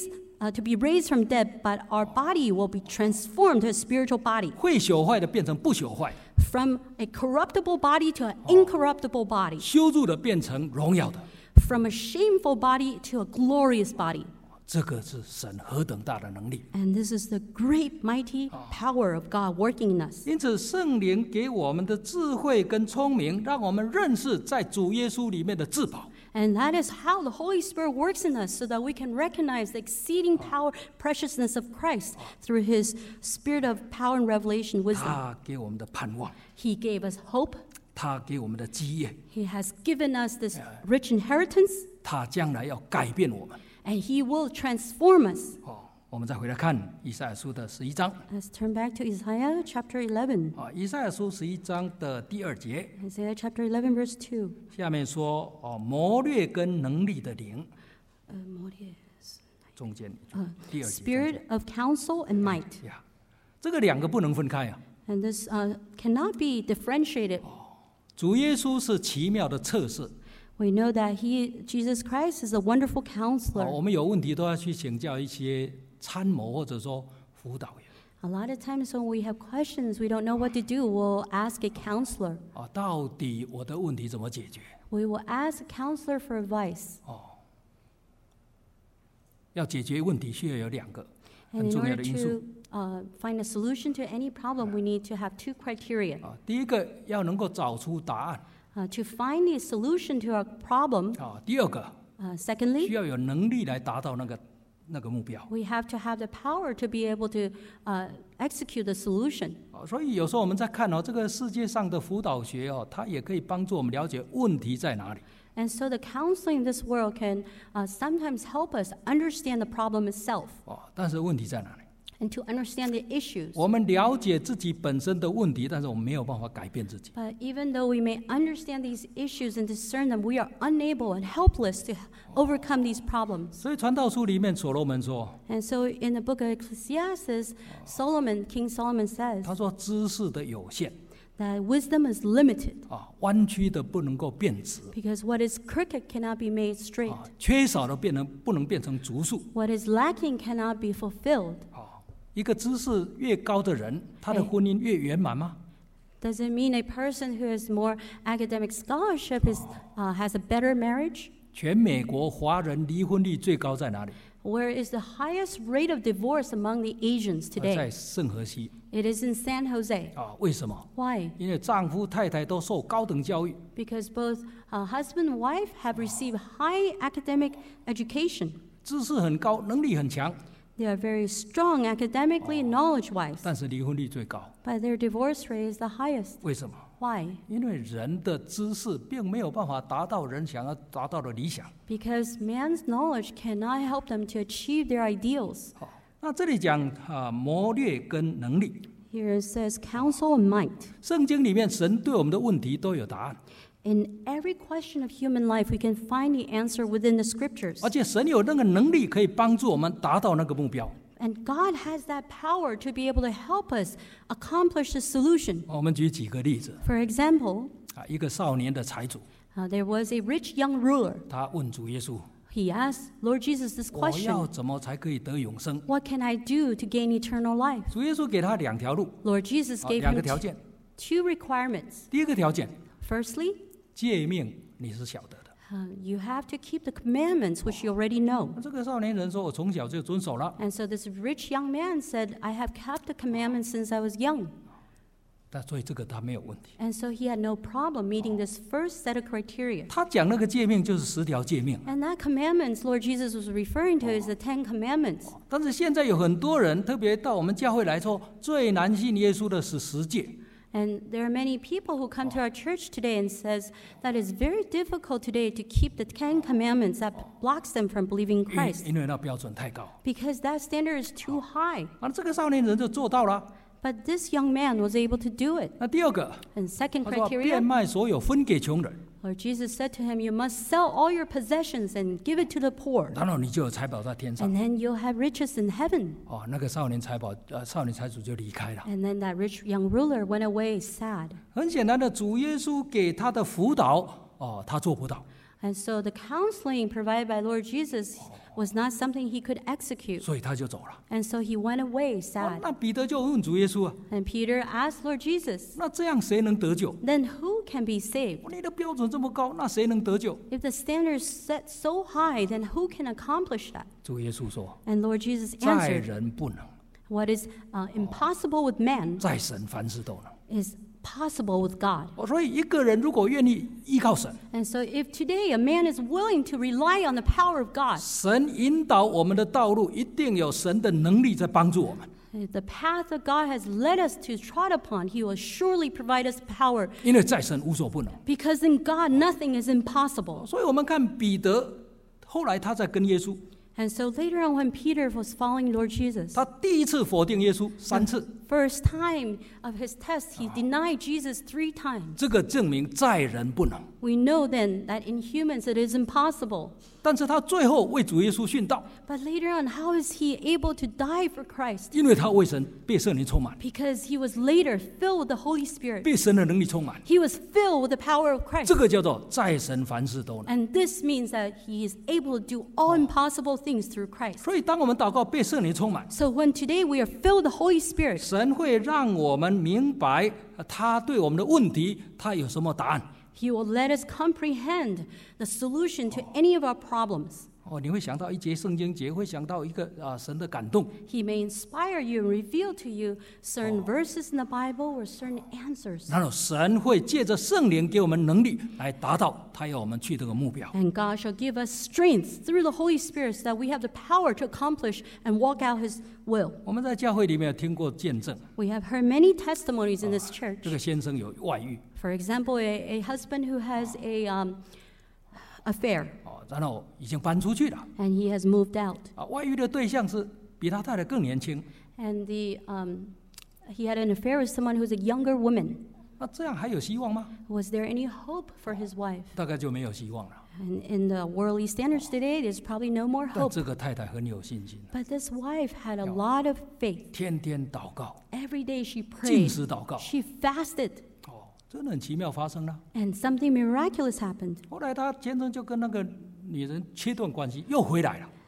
[SPEAKER 2] be raised from dead, but our body will be transformed to a spiritual body.
[SPEAKER 1] 会朽坏的变成不朽坏，
[SPEAKER 2] From a corruptible body to an incorruptible body.
[SPEAKER 1] 羞辱的变成荣耀的。
[SPEAKER 2] From a shameful body to a glorious body.
[SPEAKER 1] 这个是神何等大的能力。
[SPEAKER 2] And this is the great, mighty power of God working in us.
[SPEAKER 1] 因此，圣灵给我们的智慧跟聪明，让我们认识在主耶稣里面的至宝。
[SPEAKER 2] And that is how the Holy Spirit works in us, so that we can recognize the exceeding power, preciousness of Christ through his spirit of power and revelation wisdom.
[SPEAKER 1] 他给我们的盼望，
[SPEAKER 2] He gave us hope.
[SPEAKER 1] 他给我们的基业，
[SPEAKER 2] He has given us this rich inheritance,
[SPEAKER 1] 他将来要改变我们。
[SPEAKER 2] and he will transform us.
[SPEAKER 1] 我们再回来看以赛亚书的11章。
[SPEAKER 2] Let's turn back to Isaiah chapter 11.
[SPEAKER 1] 以赛亚书11章的第2节，
[SPEAKER 2] Isaiah chapter 11, verse 2.
[SPEAKER 1] 下面说谋略跟能力的灵，中间第2节中
[SPEAKER 2] Spirit
[SPEAKER 1] 间
[SPEAKER 2] of counsel and might.
[SPEAKER 1] 呀，这个两个不能分开啊。
[SPEAKER 2] And this cannot be differentiated.
[SPEAKER 1] 主耶稣是奇妙的测试，
[SPEAKER 2] We know that Jesus Christ is a wonderful counselor.
[SPEAKER 1] 我们有问题都要去请教一些参谋或者说辅导员。
[SPEAKER 2] A lot of times when we have questions, we don't know what to do, we'll ask a counselor.
[SPEAKER 1] 到底我的问题怎么解决？
[SPEAKER 2] We will ask a counselor for advice.
[SPEAKER 1] 要解决问题需要有2个
[SPEAKER 2] And
[SPEAKER 1] 很
[SPEAKER 2] in
[SPEAKER 1] 重要
[SPEAKER 2] order
[SPEAKER 1] 的因素。
[SPEAKER 2] to find a solution to any problem, we need to have 2 criteria.
[SPEAKER 1] 第一个要能够找出答案，
[SPEAKER 2] To find a solution to our problem,
[SPEAKER 1] 第二个需
[SPEAKER 2] secondly,
[SPEAKER 1] 要有能力来达到那个目标。
[SPEAKER 2] we have to have the power to be able to execute the solution.
[SPEAKER 1] 所以有时候我们在看这个世界上的辅导学它也可以帮助我们了解问题在哪里。
[SPEAKER 2] And so the counseling in this world can sometimes help us understand the problem itself
[SPEAKER 1] 但是问题在哪里？
[SPEAKER 2] and to understand the issues.
[SPEAKER 1] 我们了解自己本身的问题，但是我们没有办法改变自己。
[SPEAKER 2] But even though we may understand these issues and discern them, we are unable and helpless to overcome these problems.
[SPEAKER 1] 所以传道书里面所罗门说，
[SPEAKER 2] And so in the book of Ecclesiastes, King Solomon says
[SPEAKER 1] 他说知识的有限，
[SPEAKER 2] that wisdom is limited
[SPEAKER 1] 弯曲的不能够变直，
[SPEAKER 2] because what is crooked cannot be made straight.
[SPEAKER 1] 缺少的不能变成足数。
[SPEAKER 2] What is lacking cannot be fulfilled.
[SPEAKER 1] 一个知识越高的人，他的婚姻越圆满吗？
[SPEAKER 2] Does it mean a person who has more academic scholarship has a better marriage?
[SPEAKER 1] 全美国华人离婚率最高在哪里？
[SPEAKER 2] Where is the highest rate of divorce among the Asians
[SPEAKER 1] 在
[SPEAKER 2] today?
[SPEAKER 1] 圣荷西
[SPEAKER 2] It is in San Jose.
[SPEAKER 1] 为什么？
[SPEAKER 2] Why?
[SPEAKER 1] 因为丈夫太太都受高等教育，
[SPEAKER 2] Because both husband and wife have received high academic education.
[SPEAKER 1] 知识很高，能力很强，
[SPEAKER 2] They are very strong academically and knowledge-wise,
[SPEAKER 1] 但是离婚率最高。
[SPEAKER 2] but their divorce rate is the highest.
[SPEAKER 1] 为什么？
[SPEAKER 2] Why?
[SPEAKER 1] 因为人的知识并没有办法达到人想要达到的理想。
[SPEAKER 2] Because man's knowledge cannot help them to achieve their ideals.
[SPEAKER 1] 那这里讲谋略跟能力，
[SPEAKER 2] Here it says counsel and might.
[SPEAKER 1] 圣经里面神对我们的问题都有答案，
[SPEAKER 2] In every question of human life, we can find the answer within the scriptures.
[SPEAKER 1] 而且神有那个能力可以帮助我们达到那个目标。
[SPEAKER 2] And God has that power to be able to help us accomplish the solution.
[SPEAKER 1] 我们举几个例子
[SPEAKER 2] For example,
[SPEAKER 1] 一个少年的财主，
[SPEAKER 2] there was a rich young ruler.
[SPEAKER 1] 他问主耶稣
[SPEAKER 2] He asked Lord Jesus this：“
[SPEAKER 1] 我要
[SPEAKER 2] question,
[SPEAKER 1] 怎么才可以得永生
[SPEAKER 2] what can I do to gain eternal life?？”
[SPEAKER 1] 主耶稣给他2条路，
[SPEAKER 2] Lord Jesus gave
[SPEAKER 1] 2
[SPEAKER 2] him
[SPEAKER 1] 个条件。
[SPEAKER 2] two requirements.
[SPEAKER 1] 第一个条件，
[SPEAKER 2] Firstly,
[SPEAKER 1] 诫命你是晓得的。
[SPEAKER 2] you have to keep the commandments which you already know.
[SPEAKER 1] 这个少年人说：“我从小就遵守了。
[SPEAKER 2] And so this rich young man said, I have kept the commandments since I was young. ”
[SPEAKER 1] 但所以这个他没有问题。
[SPEAKER 2] And so he had no problem meeting this first set of criteria.
[SPEAKER 1] 他讲那个诫命就是10条诫命，
[SPEAKER 2] And that commandments Lord Jesus was referring to is the 10 commandments.
[SPEAKER 1] 但是现在有很多人，特别到我们教会来说，最难信耶稣的是10诫。
[SPEAKER 2] And there are many people who come to our church today and says that it's very difficult today to keep the 10 commandments that blocks them from believing
[SPEAKER 1] 因为
[SPEAKER 2] Christ
[SPEAKER 1] 因为那标准太高。
[SPEAKER 2] because that standard is too high.
[SPEAKER 1] 这个少年人就做到了。
[SPEAKER 2] But this young man was able to do it.
[SPEAKER 1] 那第二个，
[SPEAKER 2] And second
[SPEAKER 1] 他说
[SPEAKER 2] criteria,
[SPEAKER 1] 变卖所有分给穷人，
[SPEAKER 2] Lord Jesus said to him, you must sell all your possessions and give it to the poor.
[SPEAKER 1] 然后你就有财宝在天上。
[SPEAKER 2] And then you'll have riches in heaven.
[SPEAKER 1] 那个少年财主就离开了。
[SPEAKER 2] And then that rich young ruler went away sad.
[SPEAKER 1] 很显然的，主耶稣给他的辅导，他做不到，
[SPEAKER 2] And so the counseling provided by Lord Jesus was not something he could execute.
[SPEAKER 1] 所以他就走了。
[SPEAKER 2] And so he went away sad.
[SPEAKER 1] 那彼得就问主耶稣啊，
[SPEAKER 2] And Peter asked Lord Jesus,
[SPEAKER 1] 那这样谁能得救？
[SPEAKER 2] then who can be saved?
[SPEAKER 1] 你的标准这么高，那谁能得救？
[SPEAKER 2] If the standard is set so high, then who can accomplish that?
[SPEAKER 1] 主耶稣说，
[SPEAKER 2] And Lord Jesus
[SPEAKER 1] 在
[SPEAKER 2] answered,
[SPEAKER 1] 人不能，
[SPEAKER 2] what is impossible with man
[SPEAKER 1] 在神凡事都能。
[SPEAKER 2] is possible with God.
[SPEAKER 1] 所以一个人如果愿意依靠神，
[SPEAKER 2] And so if today a man is willing to rely on the power of God,
[SPEAKER 1] 神引导我们的道路，一定有神的能力在帮助我们。
[SPEAKER 2] the path that God has led us to trot upon, he will surely provide us power.
[SPEAKER 1] 因为在神无所不能。
[SPEAKER 2] Because in God, nothing is impossible.
[SPEAKER 1] 所以我们看彼得，后来他在跟耶稣，
[SPEAKER 2] And so later on when Peter was following Lord Jesus,
[SPEAKER 1] 他第一次否定耶稣3次，
[SPEAKER 2] first time of his test, he denied Jesus 3 times.
[SPEAKER 1] 这个证明在人不能。
[SPEAKER 2] We know then that in humans it is impossible.
[SPEAKER 1] 但是他最后为主耶稣殉道，
[SPEAKER 2] But later on, how is he able to die for Christ?
[SPEAKER 1] 因为他为神被圣灵充满，
[SPEAKER 2] Because he was later filled with the Holy Spirit.
[SPEAKER 1] 被神的能力充满。
[SPEAKER 2] He was filled with the power of
[SPEAKER 1] 这
[SPEAKER 2] Christ.
[SPEAKER 1] 个叫做在神凡事都能。
[SPEAKER 2] And this means that he is able to do all impossible things through Christ.
[SPEAKER 1] 所以当我们祷告被圣灵充满，
[SPEAKER 2] So when today we are filled with the Holy Spirit,
[SPEAKER 1] 神会让我们明白他对我们的问题，他有什么答案。
[SPEAKER 2] he will let us comprehend the solution to any of our problems.
[SPEAKER 1] 你会想到一节圣经节，会想到一个神的感动。
[SPEAKER 2] He may inspire you and reveal to you certain verses in the Bible or certain answers.
[SPEAKER 1] 然后神会借着圣灵给我们能力来达到他要我们去这个目标。
[SPEAKER 2] And God shall give us strength through the Holy Spirit so that we have the power to accomplish and walk out His will.
[SPEAKER 1] 我们在教会里面有听过见证，
[SPEAKER 2] We have heard many testimonies in this church.
[SPEAKER 1] 这个先生有外遇，
[SPEAKER 2] For example, a husband who has a affair
[SPEAKER 1] 然后已经搬出去了。
[SPEAKER 2] and he has moved out.
[SPEAKER 1] 外遇的对象是比他太太更年轻，
[SPEAKER 2] And he had an affair with someone who's a younger woman.
[SPEAKER 1] 那这样还有希望吗？
[SPEAKER 2] Was there any hope for his wife?
[SPEAKER 1] 大概就没有希望了。
[SPEAKER 2] And in the worldly standards today, there's probably no more
[SPEAKER 1] 但
[SPEAKER 2] hope.
[SPEAKER 1] 这个太太很有信心，
[SPEAKER 2] But this wife had a lot of faith.
[SPEAKER 1] 天天祷告，
[SPEAKER 2] Every day she
[SPEAKER 1] 禁
[SPEAKER 2] prayed.
[SPEAKER 1] 食祷告。
[SPEAKER 2] She fasted.
[SPEAKER 1] 真的很奇妙发生了。
[SPEAKER 2] And something miraculous happened.
[SPEAKER 1] 后来他先生就跟那个女人切断关系，又回来了。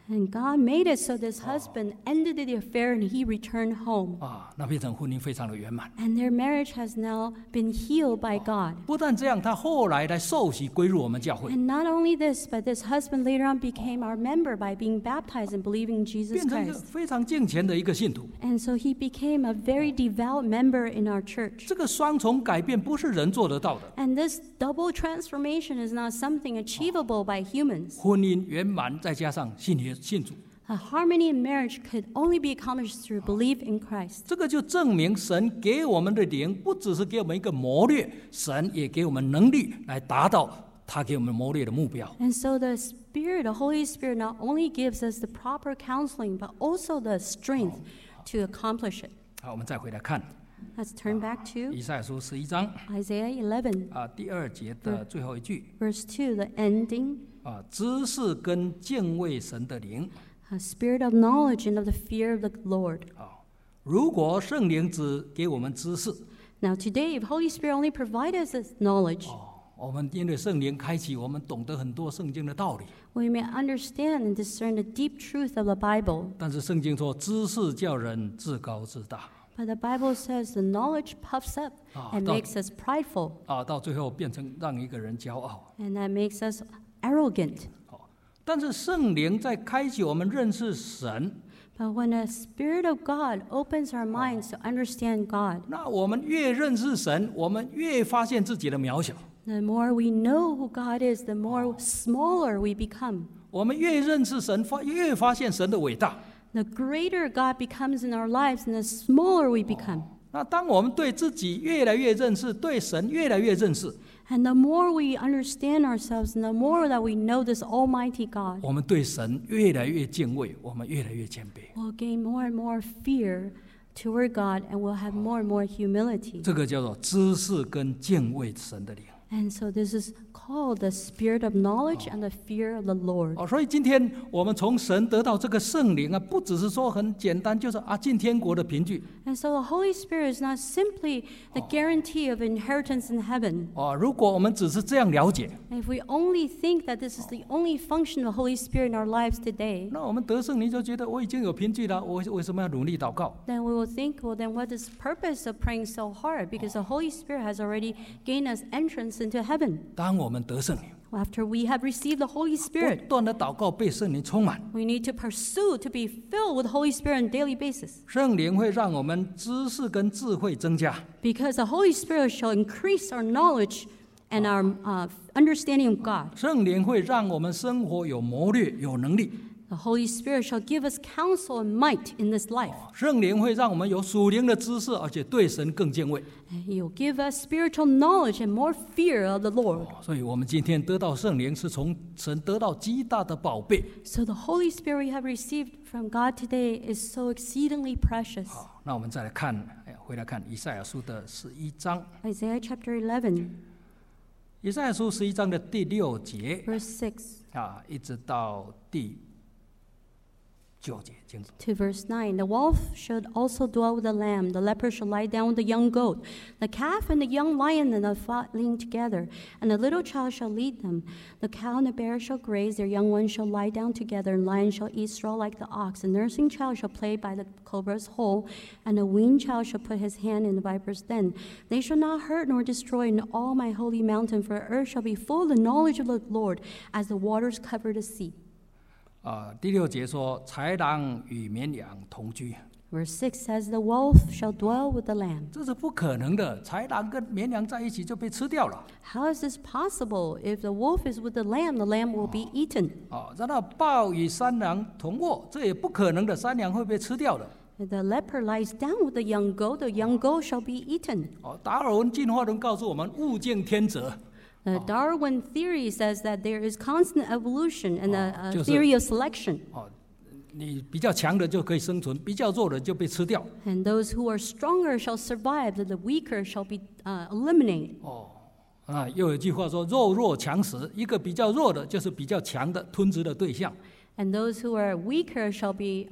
[SPEAKER 2] And God made it so this husband ended the affair and he returned home.
[SPEAKER 1] 那变成婚姻非常的圆满。
[SPEAKER 2] And their marriage has now been healed by God.
[SPEAKER 1] 不但这样，他后来来受洗归入我们教会，
[SPEAKER 2] And not only this, but this husband later on became our member by being baptized and believing in Jesus
[SPEAKER 1] 变成一个
[SPEAKER 2] Christ.
[SPEAKER 1] 非常敬虔的一个信徒。
[SPEAKER 2] And so he became a very devout member in our church.
[SPEAKER 1] 这个双重改变不是人做得到的。
[SPEAKER 2] And this double transformation is not something achievable by humans.
[SPEAKER 1] 婚姻圆满，再加上信主，
[SPEAKER 2] A harmony in marriage could only be accomplished through belief in Christ.
[SPEAKER 1] 这个就证明神给我们的灵，不只是给我们一个谋略，神也给我们能力来达到他给我们谋略的目标。
[SPEAKER 2] And so the Spirit, the Holy Spirit, not only gives us the proper counseling, but also the strength to accomplish it.
[SPEAKER 1] 好，我们再回来看
[SPEAKER 2] Let's turn back to
[SPEAKER 1] 以赛亚书11章
[SPEAKER 2] Isaiah 11,
[SPEAKER 1] 第2节的最后一句
[SPEAKER 2] verse 2, the ending,
[SPEAKER 1] 知识跟敬畏神的灵。
[SPEAKER 2] a spirit of knowledge and of the fear of the Lord.
[SPEAKER 1] 如果圣灵只给我们知识，
[SPEAKER 2] Now today, if Holy Spirit only provides us this knowledge,
[SPEAKER 1] 我们因为圣灵开启，我们懂得很多圣经的道理。
[SPEAKER 2] we may understand and discern the deep truth of the Bible.
[SPEAKER 1] 但是圣经说，知识叫人自高自大，
[SPEAKER 2] But the Bible says the knowledge puffs up and makes us prideful,
[SPEAKER 1] 到最后变成让一个人骄傲。
[SPEAKER 2] and that makes us arrogant.
[SPEAKER 1] 但是圣灵在开启我们认识神，
[SPEAKER 2] But when the Spirit of God opens our minds to understand God,
[SPEAKER 1] 那我们越认识神，我们越发现自己的渺小。
[SPEAKER 2] the more we know who God is, the more smaller we become.
[SPEAKER 1] 我们越认识神，越发现神的伟大。
[SPEAKER 2] The greater God becomes in our lives, and the smaller we become.
[SPEAKER 1] 那当我们对自己越来越认识，对神越来越认识，
[SPEAKER 2] And the more we understand ourselves, and the more that we know this Almighty God,
[SPEAKER 1] 我们对神越来越敬畏，我们越来越谦卑。
[SPEAKER 2] we'll gain more and more fear toward God, and we'll have more and more humility.
[SPEAKER 1] 这个叫做知识跟敬畏神的灵。
[SPEAKER 2] And so this is called the spirit of knowledge and the fear of the Lord.
[SPEAKER 1] 所以今天我们从神得到这个圣灵不只是说很简单，就是进天国的凭据。
[SPEAKER 2] And so the Holy Spirit is not simply the guarantee of inheritance in heaven.
[SPEAKER 1] 如果我们只是这样了解，
[SPEAKER 2] And if we only think that this is the only function of the Holy Spirit in our lives today,
[SPEAKER 1] 那我们得圣灵就觉得我已经有凭据了，我为什么要努力祷告？
[SPEAKER 2] then we will think, well, then what is the purpose of praying so hard? Because the Holy Spirit has already gained us entrance into heaven.
[SPEAKER 1] 当我们得圣灵，
[SPEAKER 2] After we have received the Holy
[SPEAKER 1] 不
[SPEAKER 2] Spirit,
[SPEAKER 1] 断的祷告，被圣灵充满，
[SPEAKER 2] we need to pursue to be filled with the Holy Spirit on a daily basis.
[SPEAKER 1] 圣灵会让我们知识跟智慧增加。
[SPEAKER 2] Because the Holy Spirit shall increase our knowledge and our understanding of God.
[SPEAKER 1] 圣灵会让我们生活有谋略、有能力。
[SPEAKER 2] The Holy Spirit shall give us counsel and might in this life.
[SPEAKER 1] 圣灵会让我们有属灵的知识，而且对神更敬畏。
[SPEAKER 2] And He'll give us spiritual knowledge and more fear of the Lord.
[SPEAKER 1] 所以我们今天得到圣灵，是从神得到极大的宝贝。
[SPEAKER 2] So the Holy Spirit we have received from God today is so exceedingly precious.
[SPEAKER 1] 好，那我们再来看，回来看以赛亚书的11章。
[SPEAKER 2] Isaiah chapter 11,
[SPEAKER 1] 以赛亚书11章的第6节
[SPEAKER 2] verse 6
[SPEAKER 1] 一直到第9节，清楚。
[SPEAKER 2] to verse 9. The wolf should also dwell with the lamb. The leopard shall lie down with the young goat. The calf and the young lion and the fatling together. And the little child shall lead them. The cow and the bear shall graze. Their young ones shall lie down together. And lion shall eat straw like the ox. The nursing child shall play by the cobra's hole. And the weaned child shall put his hand in the viper's den. They shall not hurt nor destroy in all my holy mountain. For the earth shall be full of the knowledge of the Lord as the waters cover the sea.
[SPEAKER 1] 第6节说，豺狼与绵羊同居，
[SPEAKER 2] Verse 6 says, The wolf shall dwell with the lamb.
[SPEAKER 1] 这是不可能的。豺狼跟绵羊在一起就被吃掉了。
[SPEAKER 2] How is this possible? If the wolf is with the lamb will be eaten.
[SPEAKER 1] 然后豹与山羊同卧，这也不可能的，山羊会被吃掉的。
[SPEAKER 2] If the leopard lies down with the young goat shall be eaten.
[SPEAKER 1] 达尔文进化论告诉我们，物竞天择。
[SPEAKER 2] The Darwin theory says that there is constant evolution and a
[SPEAKER 1] 就是
[SPEAKER 2] theory of selection.
[SPEAKER 1] 你比较强的就可以生存，比较弱的就被吃掉。
[SPEAKER 2] And those who are stronger shall survive, but the weaker shall be eliminated.
[SPEAKER 1] 又有一句话说，弱肉强食，一个比较弱的就是比较强的吞食的对象。
[SPEAKER 2] And those who are weaker shall be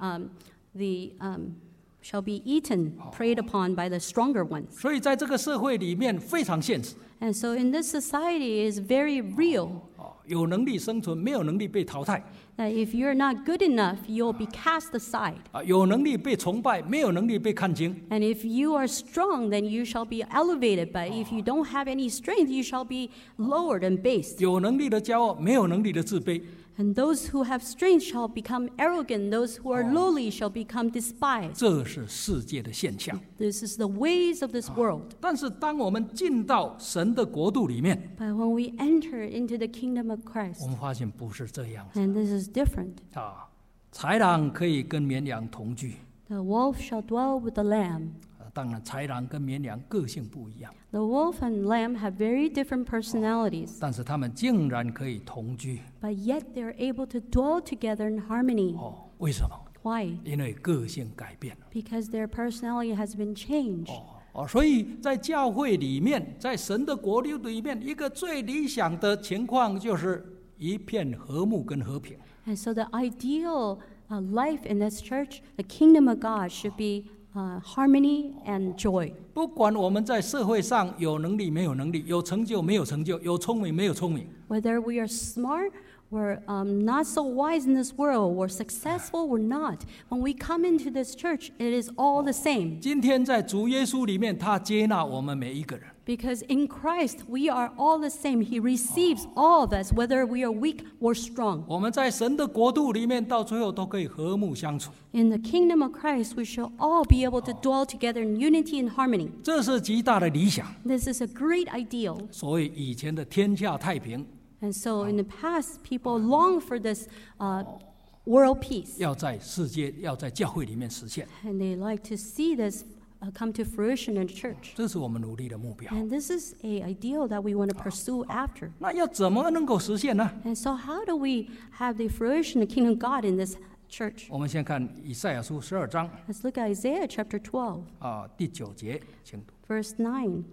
[SPEAKER 2] shall be eaten, preyed upon by the stronger ones.
[SPEAKER 1] 所以在这个社会里面非常现实。
[SPEAKER 2] And so in this society is very real.
[SPEAKER 1] 有能力生存，没有能力被淘汰。
[SPEAKER 2] that if you're not good enough, you'll be cast aside.
[SPEAKER 1] 有能力被崇拜，没有能力被看轻。
[SPEAKER 2] And if you are strong, then you shall be elevated. But if you don't have any strength, you shall be lowered and based.
[SPEAKER 1] 有能力的骄傲，没有能力的自卑。
[SPEAKER 2] And those who have strength shall become arrogant. Those who are lowly shall become despised.
[SPEAKER 1] 这是世界的现象。
[SPEAKER 2] This is the ways of this world.
[SPEAKER 1] 但是当我们进到神的国度里面，
[SPEAKER 2] But when we enter into the kingdom of Christ,
[SPEAKER 1] 我们发现不是这样子
[SPEAKER 2] and this is different.
[SPEAKER 1] 啊。豺狼可以跟绵羊同居，
[SPEAKER 2] The wolf shall dwell with the lamb.
[SPEAKER 1] 当然豺狼跟绵羊个性不一样，
[SPEAKER 2] The wolf and lamb have very different personalities,
[SPEAKER 1] 但是他们竟然可以同居。
[SPEAKER 2] but yet they're able to dwell together in harmony.
[SPEAKER 1] 为什么？
[SPEAKER 2] Why?
[SPEAKER 1] 因为个性改变了。
[SPEAKER 2] Because their personality has been changed.
[SPEAKER 1] 所以在教会里面，在神的国度里面，一个最理想的情况就是一片和睦跟和平。
[SPEAKER 2] And so the ideal life in this church, the kingdom of God, should be harmony and joy.
[SPEAKER 1] 不管我们在社会上有能力没有能力，有成就没有成就，有聪明没有聪明，
[SPEAKER 2] Whether we are smart, we're not so wise in this world, we're successful, we're not. When we come into this church, it is all the same.
[SPEAKER 1] 今天在主耶稣里面，他接纳我们每一个人。
[SPEAKER 2] Because in Christ, we are all the same. He receives all of us, whether we are weak or strong.
[SPEAKER 1] 我们在神的国度里面，到最后都可以和睦相处。
[SPEAKER 2] In the kingdom of Christ, we shall all be able to dwell together in unity and harmony.
[SPEAKER 1] 这是极大的理想。
[SPEAKER 2] This is a great ideal.
[SPEAKER 1] 所以以前的天下太平，
[SPEAKER 2] And so in the past, people long for this world peace.
[SPEAKER 1] 要在世界、要在教会里面实现，
[SPEAKER 2] And they like to see this come to fruition in the church.
[SPEAKER 1] 这是我们努力的目标。
[SPEAKER 2] And this is an ideal that we want to pursue after.
[SPEAKER 1] 那要怎么能够实现呢？
[SPEAKER 2] And so how do we have the fruition of the kingdom of God in this church?
[SPEAKER 1] 我们先看以赛亚书12章
[SPEAKER 2] Let's look at Isaiah chapter 12,
[SPEAKER 1] 第9节，请读
[SPEAKER 2] verse 9.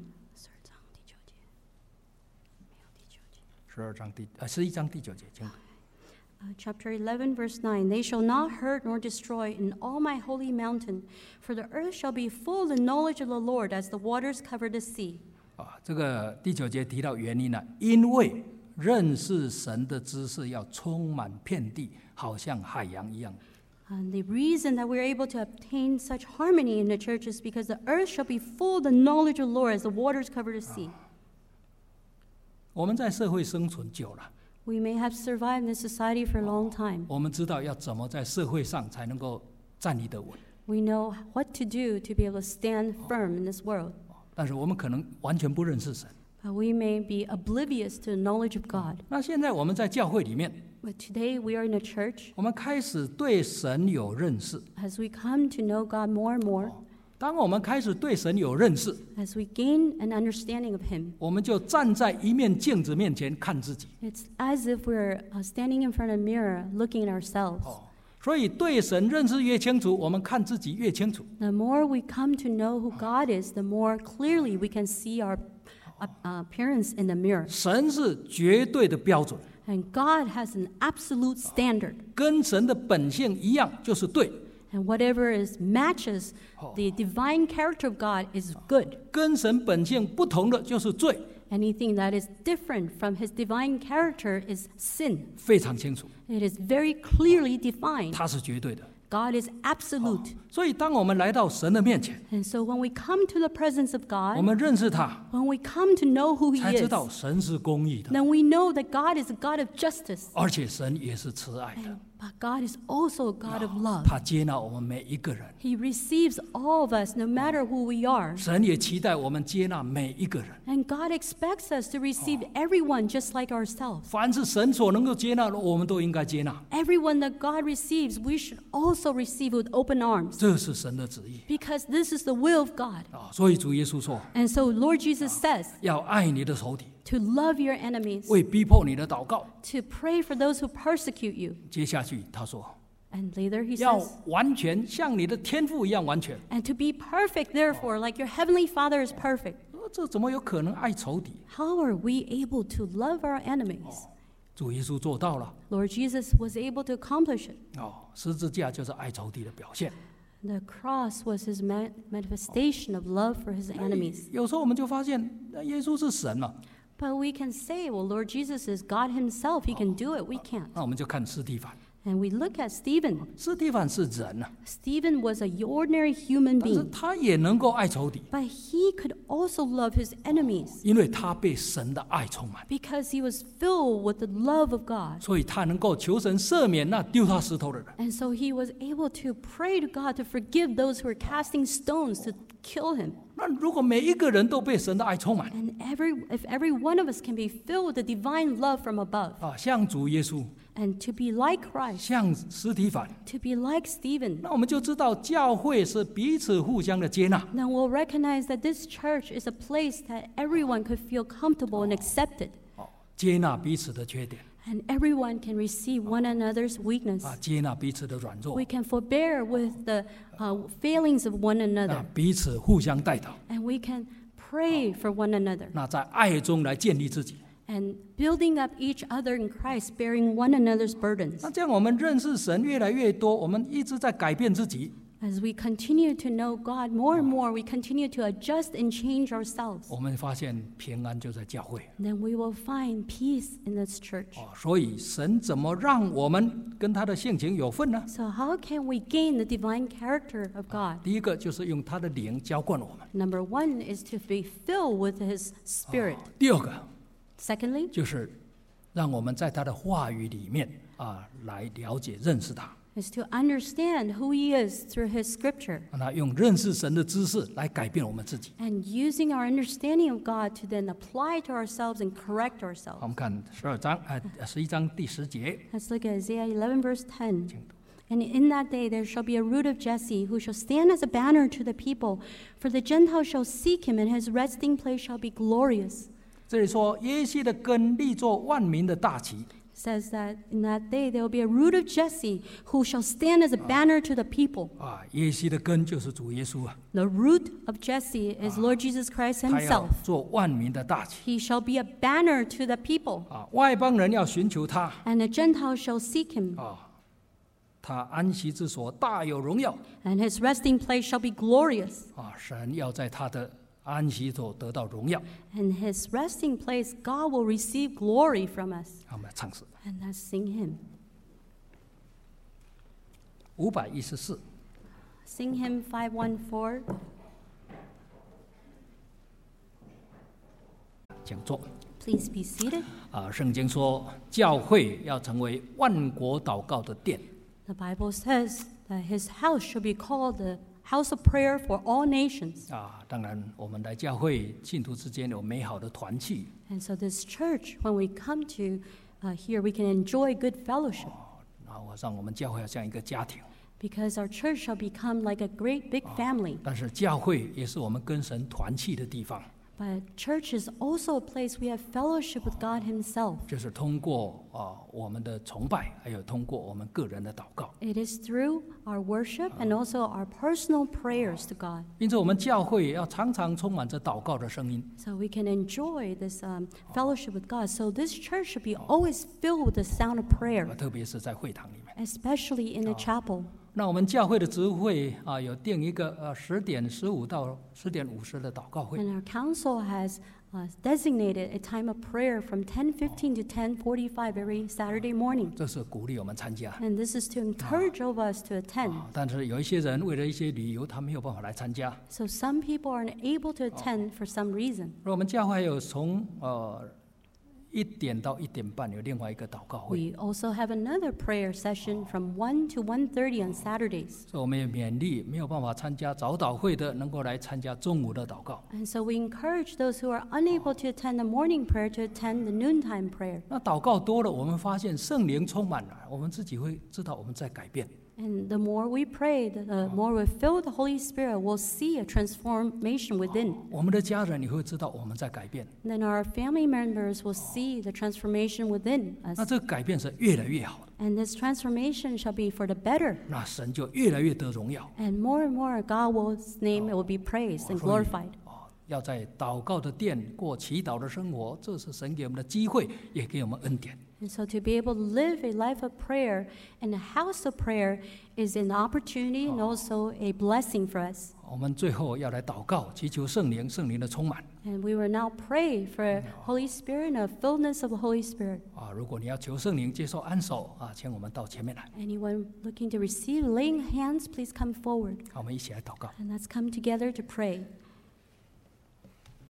[SPEAKER 1] 11章第9节，请读。
[SPEAKER 2] Chapter 11, verse 9. They shall not hurt nor destroy in all my holy mountain, for the earth shall be full of the knowledge of the Lord as the waters cover the sea.
[SPEAKER 1] 这个第9节提到原因了，因为认识神的知识要充满遍地，好像海洋一样。
[SPEAKER 2] And the reason that we're able to obtain such harmony in the church is because the earth shall be full of the knowledge of the Lord as the waters cover the sea.
[SPEAKER 1] 我们在社会生存久了，
[SPEAKER 2] We may have survived in this society for a long time.
[SPEAKER 1] 我们知道要怎么在社会上才能够站立得稳，
[SPEAKER 2] We know what to do to be able to stand firm in this world.
[SPEAKER 1] 但是我们可能完全不认识神。
[SPEAKER 2] But we may be oblivious to the knowledge of God.
[SPEAKER 1] 那现在我们在教会里面，
[SPEAKER 2] But today we are in a church.
[SPEAKER 1] 我们开始对神有认识。
[SPEAKER 2] As we come to know God more and more,
[SPEAKER 1] 当我们开始对神有认识，
[SPEAKER 2] as we gain an understanding of Him,
[SPEAKER 1] 我们就站在一面镜子面前看自己。
[SPEAKER 2] it's as if we're standing in front of a mirror looking at ourselves.
[SPEAKER 1] 所以对神认识越清楚，我们看自己越清楚。
[SPEAKER 2] The more we come to know who God is, the more clearly we can see our appearance in the mirror.
[SPEAKER 1] 神是绝对的标准，
[SPEAKER 2] And God has an absolute standard.
[SPEAKER 1] 跟神的本性一样，就是对；
[SPEAKER 2] And whatever matches the divine character of God is good.
[SPEAKER 1] 跟神本性不同的就是罪，
[SPEAKER 2] Anything that is different from His divine character is sin.
[SPEAKER 1] 非常清楚，
[SPEAKER 2] It is very clearly defined.
[SPEAKER 1] 它是绝对的。
[SPEAKER 2] God is absolute.
[SPEAKER 1] 所以，当我们来到神的面前，
[SPEAKER 2] And so when we come to the presence of
[SPEAKER 1] 我
[SPEAKER 2] God,
[SPEAKER 1] 们认识他，
[SPEAKER 2] when we come to know who He
[SPEAKER 1] 才知
[SPEAKER 2] is,
[SPEAKER 1] 道神是公义的，
[SPEAKER 2] then we know that God is a God of justice.
[SPEAKER 1] 而且神也是慈爱的。
[SPEAKER 2] But God is also a God of love.
[SPEAKER 1] 他接纳我们每一个人，
[SPEAKER 2] He receives all of us, no matter who we are.
[SPEAKER 1] 神也期待我们接纳每一个人。
[SPEAKER 2] And God expects us to receive everyone just like ourselves.
[SPEAKER 1] 凡是神所能够接纳的，我们都应该接纳。
[SPEAKER 2] Everyone that God receives, we should also receive with open arms.
[SPEAKER 1] 这是神的旨意
[SPEAKER 2] Because this is the will of God.
[SPEAKER 1] 所以主耶稣说，
[SPEAKER 2] And so Lord Jesus says
[SPEAKER 1] 要爱你的仇敌，
[SPEAKER 2] to love your enemies,
[SPEAKER 1] 为逼迫你的祷告。
[SPEAKER 2] to pray for those who persecute you.
[SPEAKER 1] 接下去他说，
[SPEAKER 2] And later he
[SPEAKER 1] 要
[SPEAKER 2] says,
[SPEAKER 1] 完全像你的天父一样完全。
[SPEAKER 2] and to be perfect, therefore, like your heavenly Father is perfect.
[SPEAKER 1] 这怎么有可能爱仇敌？
[SPEAKER 2] How are we able to love our enemies?
[SPEAKER 1] 主耶稣做到了。
[SPEAKER 2] Lord Jesus was able to accomplish it.
[SPEAKER 1] 十字架就是爱仇敌的表现。
[SPEAKER 2] The cross was his manifestation of love for his enemies.
[SPEAKER 1] 有时候我们就发现，耶稣是神嘛，
[SPEAKER 2] But we can say, well, Lord Jesus is God himself. He can do it. We can't.
[SPEAKER 1] 那我们就看司提反。
[SPEAKER 2] And we look at Stephen.
[SPEAKER 1] 司提反是人啊，
[SPEAKER 2] Stephen was an ordinary human
[SPEAKER 1] 但是
[SPEAKER 2] being,
[SPEAKER 1] 他也能够爱仇敌，
[SPEAKER 2] but he could also love his enemies
[SPEAKER 1] 因为他被神的爱充满，
[SPEAKER 2] because he was filled with the love of God.
[SPEAKER 1] 所以他能够求神赦免那丢他石头的人。
[SPEAKER 2] And so he was able to pray to God to forgive those who were casting stones to kill him.
[SPEAKER 1] 那如果每一个人都被神的爱充满
[SPEAKER 2] And if every one of us can be filled with the divine love from above,
[SPEAKER 1] 啊，像主耶稣，
[SPEAKER 2] and to be like Christ,
[SPEAKER 1] 像司提反，
[SPEAKER 2] to be like Stephen,
[SPEAKER 1] 那我们就知道教会是彼此互相的接纳。
[SPEAKER 2] then we'll recognize that this church is a place that everyone could feel comfortable and accepted.
[SPEAKER 1] 接纳彼此的缺点
[SPEAKER 2] And everyone can receive one another's weakness.
[SPEAKER 1] 啊，接纳彼此的软弱
[SPEAKER 2] We，can forbear with the failings of one
[SPEAKER 1] 那
[SPEAKER 2] another.
[SPEAKER 1] 彼此互相代祷，
[SPEAKER 2] And we can pray for one another.
[SPEAKER 1] 那在爱中来建立自己。
[SPEAKER 2] And building up each other in Christ, bearing one another's burdens.
[SPEAKER 1] 那这样我们认识神越来越多，我们一直在改变自己，
[SPEAKER 2] As we continue to know God more and more, we continue to adjust and change ourselves.
[SPEAKER 1] 我们发现平安就在教会。
[SPEAKER 2] Then we will find peace in this church.
[SPEAKER 1] 所以神怎么让我们跟他的性情有份呢？
[SPEAKER 2] So how can we gain the divine character of God?
[SPEAKER 1] 第一个就是用他的灵浇灌我们，
[SPEAKER 2] Number one is to be filled with His Spirit.
[SPEAKER 1] 第二个
[SPEAKER 2] Secondly,
[SPEAKER 1] 就是让我们在他的话语里面来了解认识他，
[SPEAKER 2] is to understand who He is through His Scripture.
[SPEAKER 1] 让他用认识神的知识来改变我们自己。
[SPEAKER 2] And using our understanding of God to then apply to ourselves and correct
[SPEAKER 1] 我
[SPEAKER 2] ourselves.
[SPEAKER 1] 们看11章第10节，
[SPEAKER 2] Let's look at Isaiah 11, verse 10. And in that day there shall be a root of Jesse, who shall stand as a banner to the people. For the Gentiles shall seek him, and his resting place shall be glorious.
[SPEAKER 1] 这里说耶西的根立作万民的大旗，
[SPEAKER 2] Says that in that day there will be a root of Jesse, who shall stand as a banner to the people.
[SPEAKER 1] 耶西的根就是主耶稣啊，
[SPEAKER 2] The root of Jesse is Lord Jesus Christ
[SPEAKER 1] 他要
[SPEAKER 2] himself.
[SPEAKER 1] 做万民的大旗
[SPEAKER 2] He shall be a banner to the people,
[SPEAKER 1] 外邦人要寻求他
[SPEAKER 2] and the Gentiles shall seek him,
[SPEAKER 1] 他安息之所大有荣耀
[SPEAKER 2] and his resting place shall be glorious.
[SPEAKER 1] 神要在他的安息所得到荣耀。
[SPEAKER 2] And his resting place, God will receive glory from us.
[SPEAKER 1] 我们来唱诗
[SPEAKER 2] And let's sing him.
[SPEAKER 1] 514。
[SPEAKER 2] Sing hymn 514.
[SPEAKER 1] 请坐。
[SPEAKER 2] Please be seated.
[SPEAKER 1] 圣经说教会要成为万国祷告的殿。
[SPEAKER 2] The Bible says that his house shall be called the house of prayer for all nations.
[SPEAKER 1] 当然我们来教会信徒之间有美好的团契，
[SPEAKER 2] And so this church, when we come to here, we can enjoy good fellowship
[SPEAKER 1] 让我们教会要像一个家庭。
[SPEAKER 2] because our church shall become like a great big family.
[SPEAKER 1] 但是教会也是我们跟神团契的地方，
[SPEAKER 2] But church is also a place we have fellowship with God himself.
[SPEAKER 1] 就是通过我们的崇拜，还有通过我们个人的祷告。
[SPEAKER 2] It is through our worship and also our personal prayers to God.
[SPEAKER 1] 因此，我们教会也要常常充满着祷告的声音。
[SPEAKER 2] So we can enjoy this fellowship with God. So this church should be always filled with the sound of prayer,
[SPEAKER 1] 特别是在会堂里面。
[SPEAKER 2] especially in the chapel.
[SPEAKER 1] 那我们教会的执会有定一个10点15到10点50的祷告会。
[SPEAKER 2] And our council has designated a time of prayer from 10:15 to 10:45 every Saturday morning.
[SPEAKER 1] 这是鼓励我们参加。
[SPEAKER 2] And this is to encourage all of us to attend.
[SPEAKER 1] 但是有一些人为了一些理由，他没有办法来参加。
[SPEAKER 2] So some people aren't able to attend for some reason.
[SPEAKER 1] 而我们教会还有从1点到1点半有另外一个祷告会，
[SPEAKER 2] We also have another prayer session from 1 to 1:30 on Saturdays.
[SPEAKER 1] 所以我们也勉励没有办法参加早祷会的，能够来参加中午的祷告。
[SPEAKER 2] And so we encourage those who are unable to attend the morning prayer to attend the noontime prayer.
[SPEAKER 1] 那祷告多了，我们发现圣灵充满了，我们自己会知道我们在改变。
[SPEAKER 2] And the more we pray, the more we fill with the Holy Spirit, we'll see a transformation within.
[SPEAKER 1] 我们的家人也会知道我们在改变。
[SPEAKER 2] Then our family members will see the transformation within
[SPEAKER 1] 那
[SPEAKER 2] us.
[SPEAKER 1] 这个改变是越来越好的，
[SPEAKER 2] And this transformation shall be for the better.
[SPEAKER 1] 那神就越来越得荣耀。
[SPEAKER 2] And more, God's name will be praised and glorified.
[SPEAKER 1] 要在祷告的殿过祈祷的生活，这是神给我们的机会，也给我们恩典。
[SPEAKER 2] And so to be able to live a life of prayer and a house of prayer is an opportunity and also a blessing for us.
[SPEAKER 1] 我们最后要来祷告，祈求圣灵的充满。
[SPEAKER 2] And we will now pray for Holy Spirit and a fullness of the Holy Spirit.
[SPEAKER 1] 如果你要求圣灵接受安守请我们到前面来。
[SPEAKER 2] Anyone looking to receive laying hands, please come forward.
[SPEAKER 1] 好，我们一起来祷告。
[SPEAKER 2] And let's come together to pray.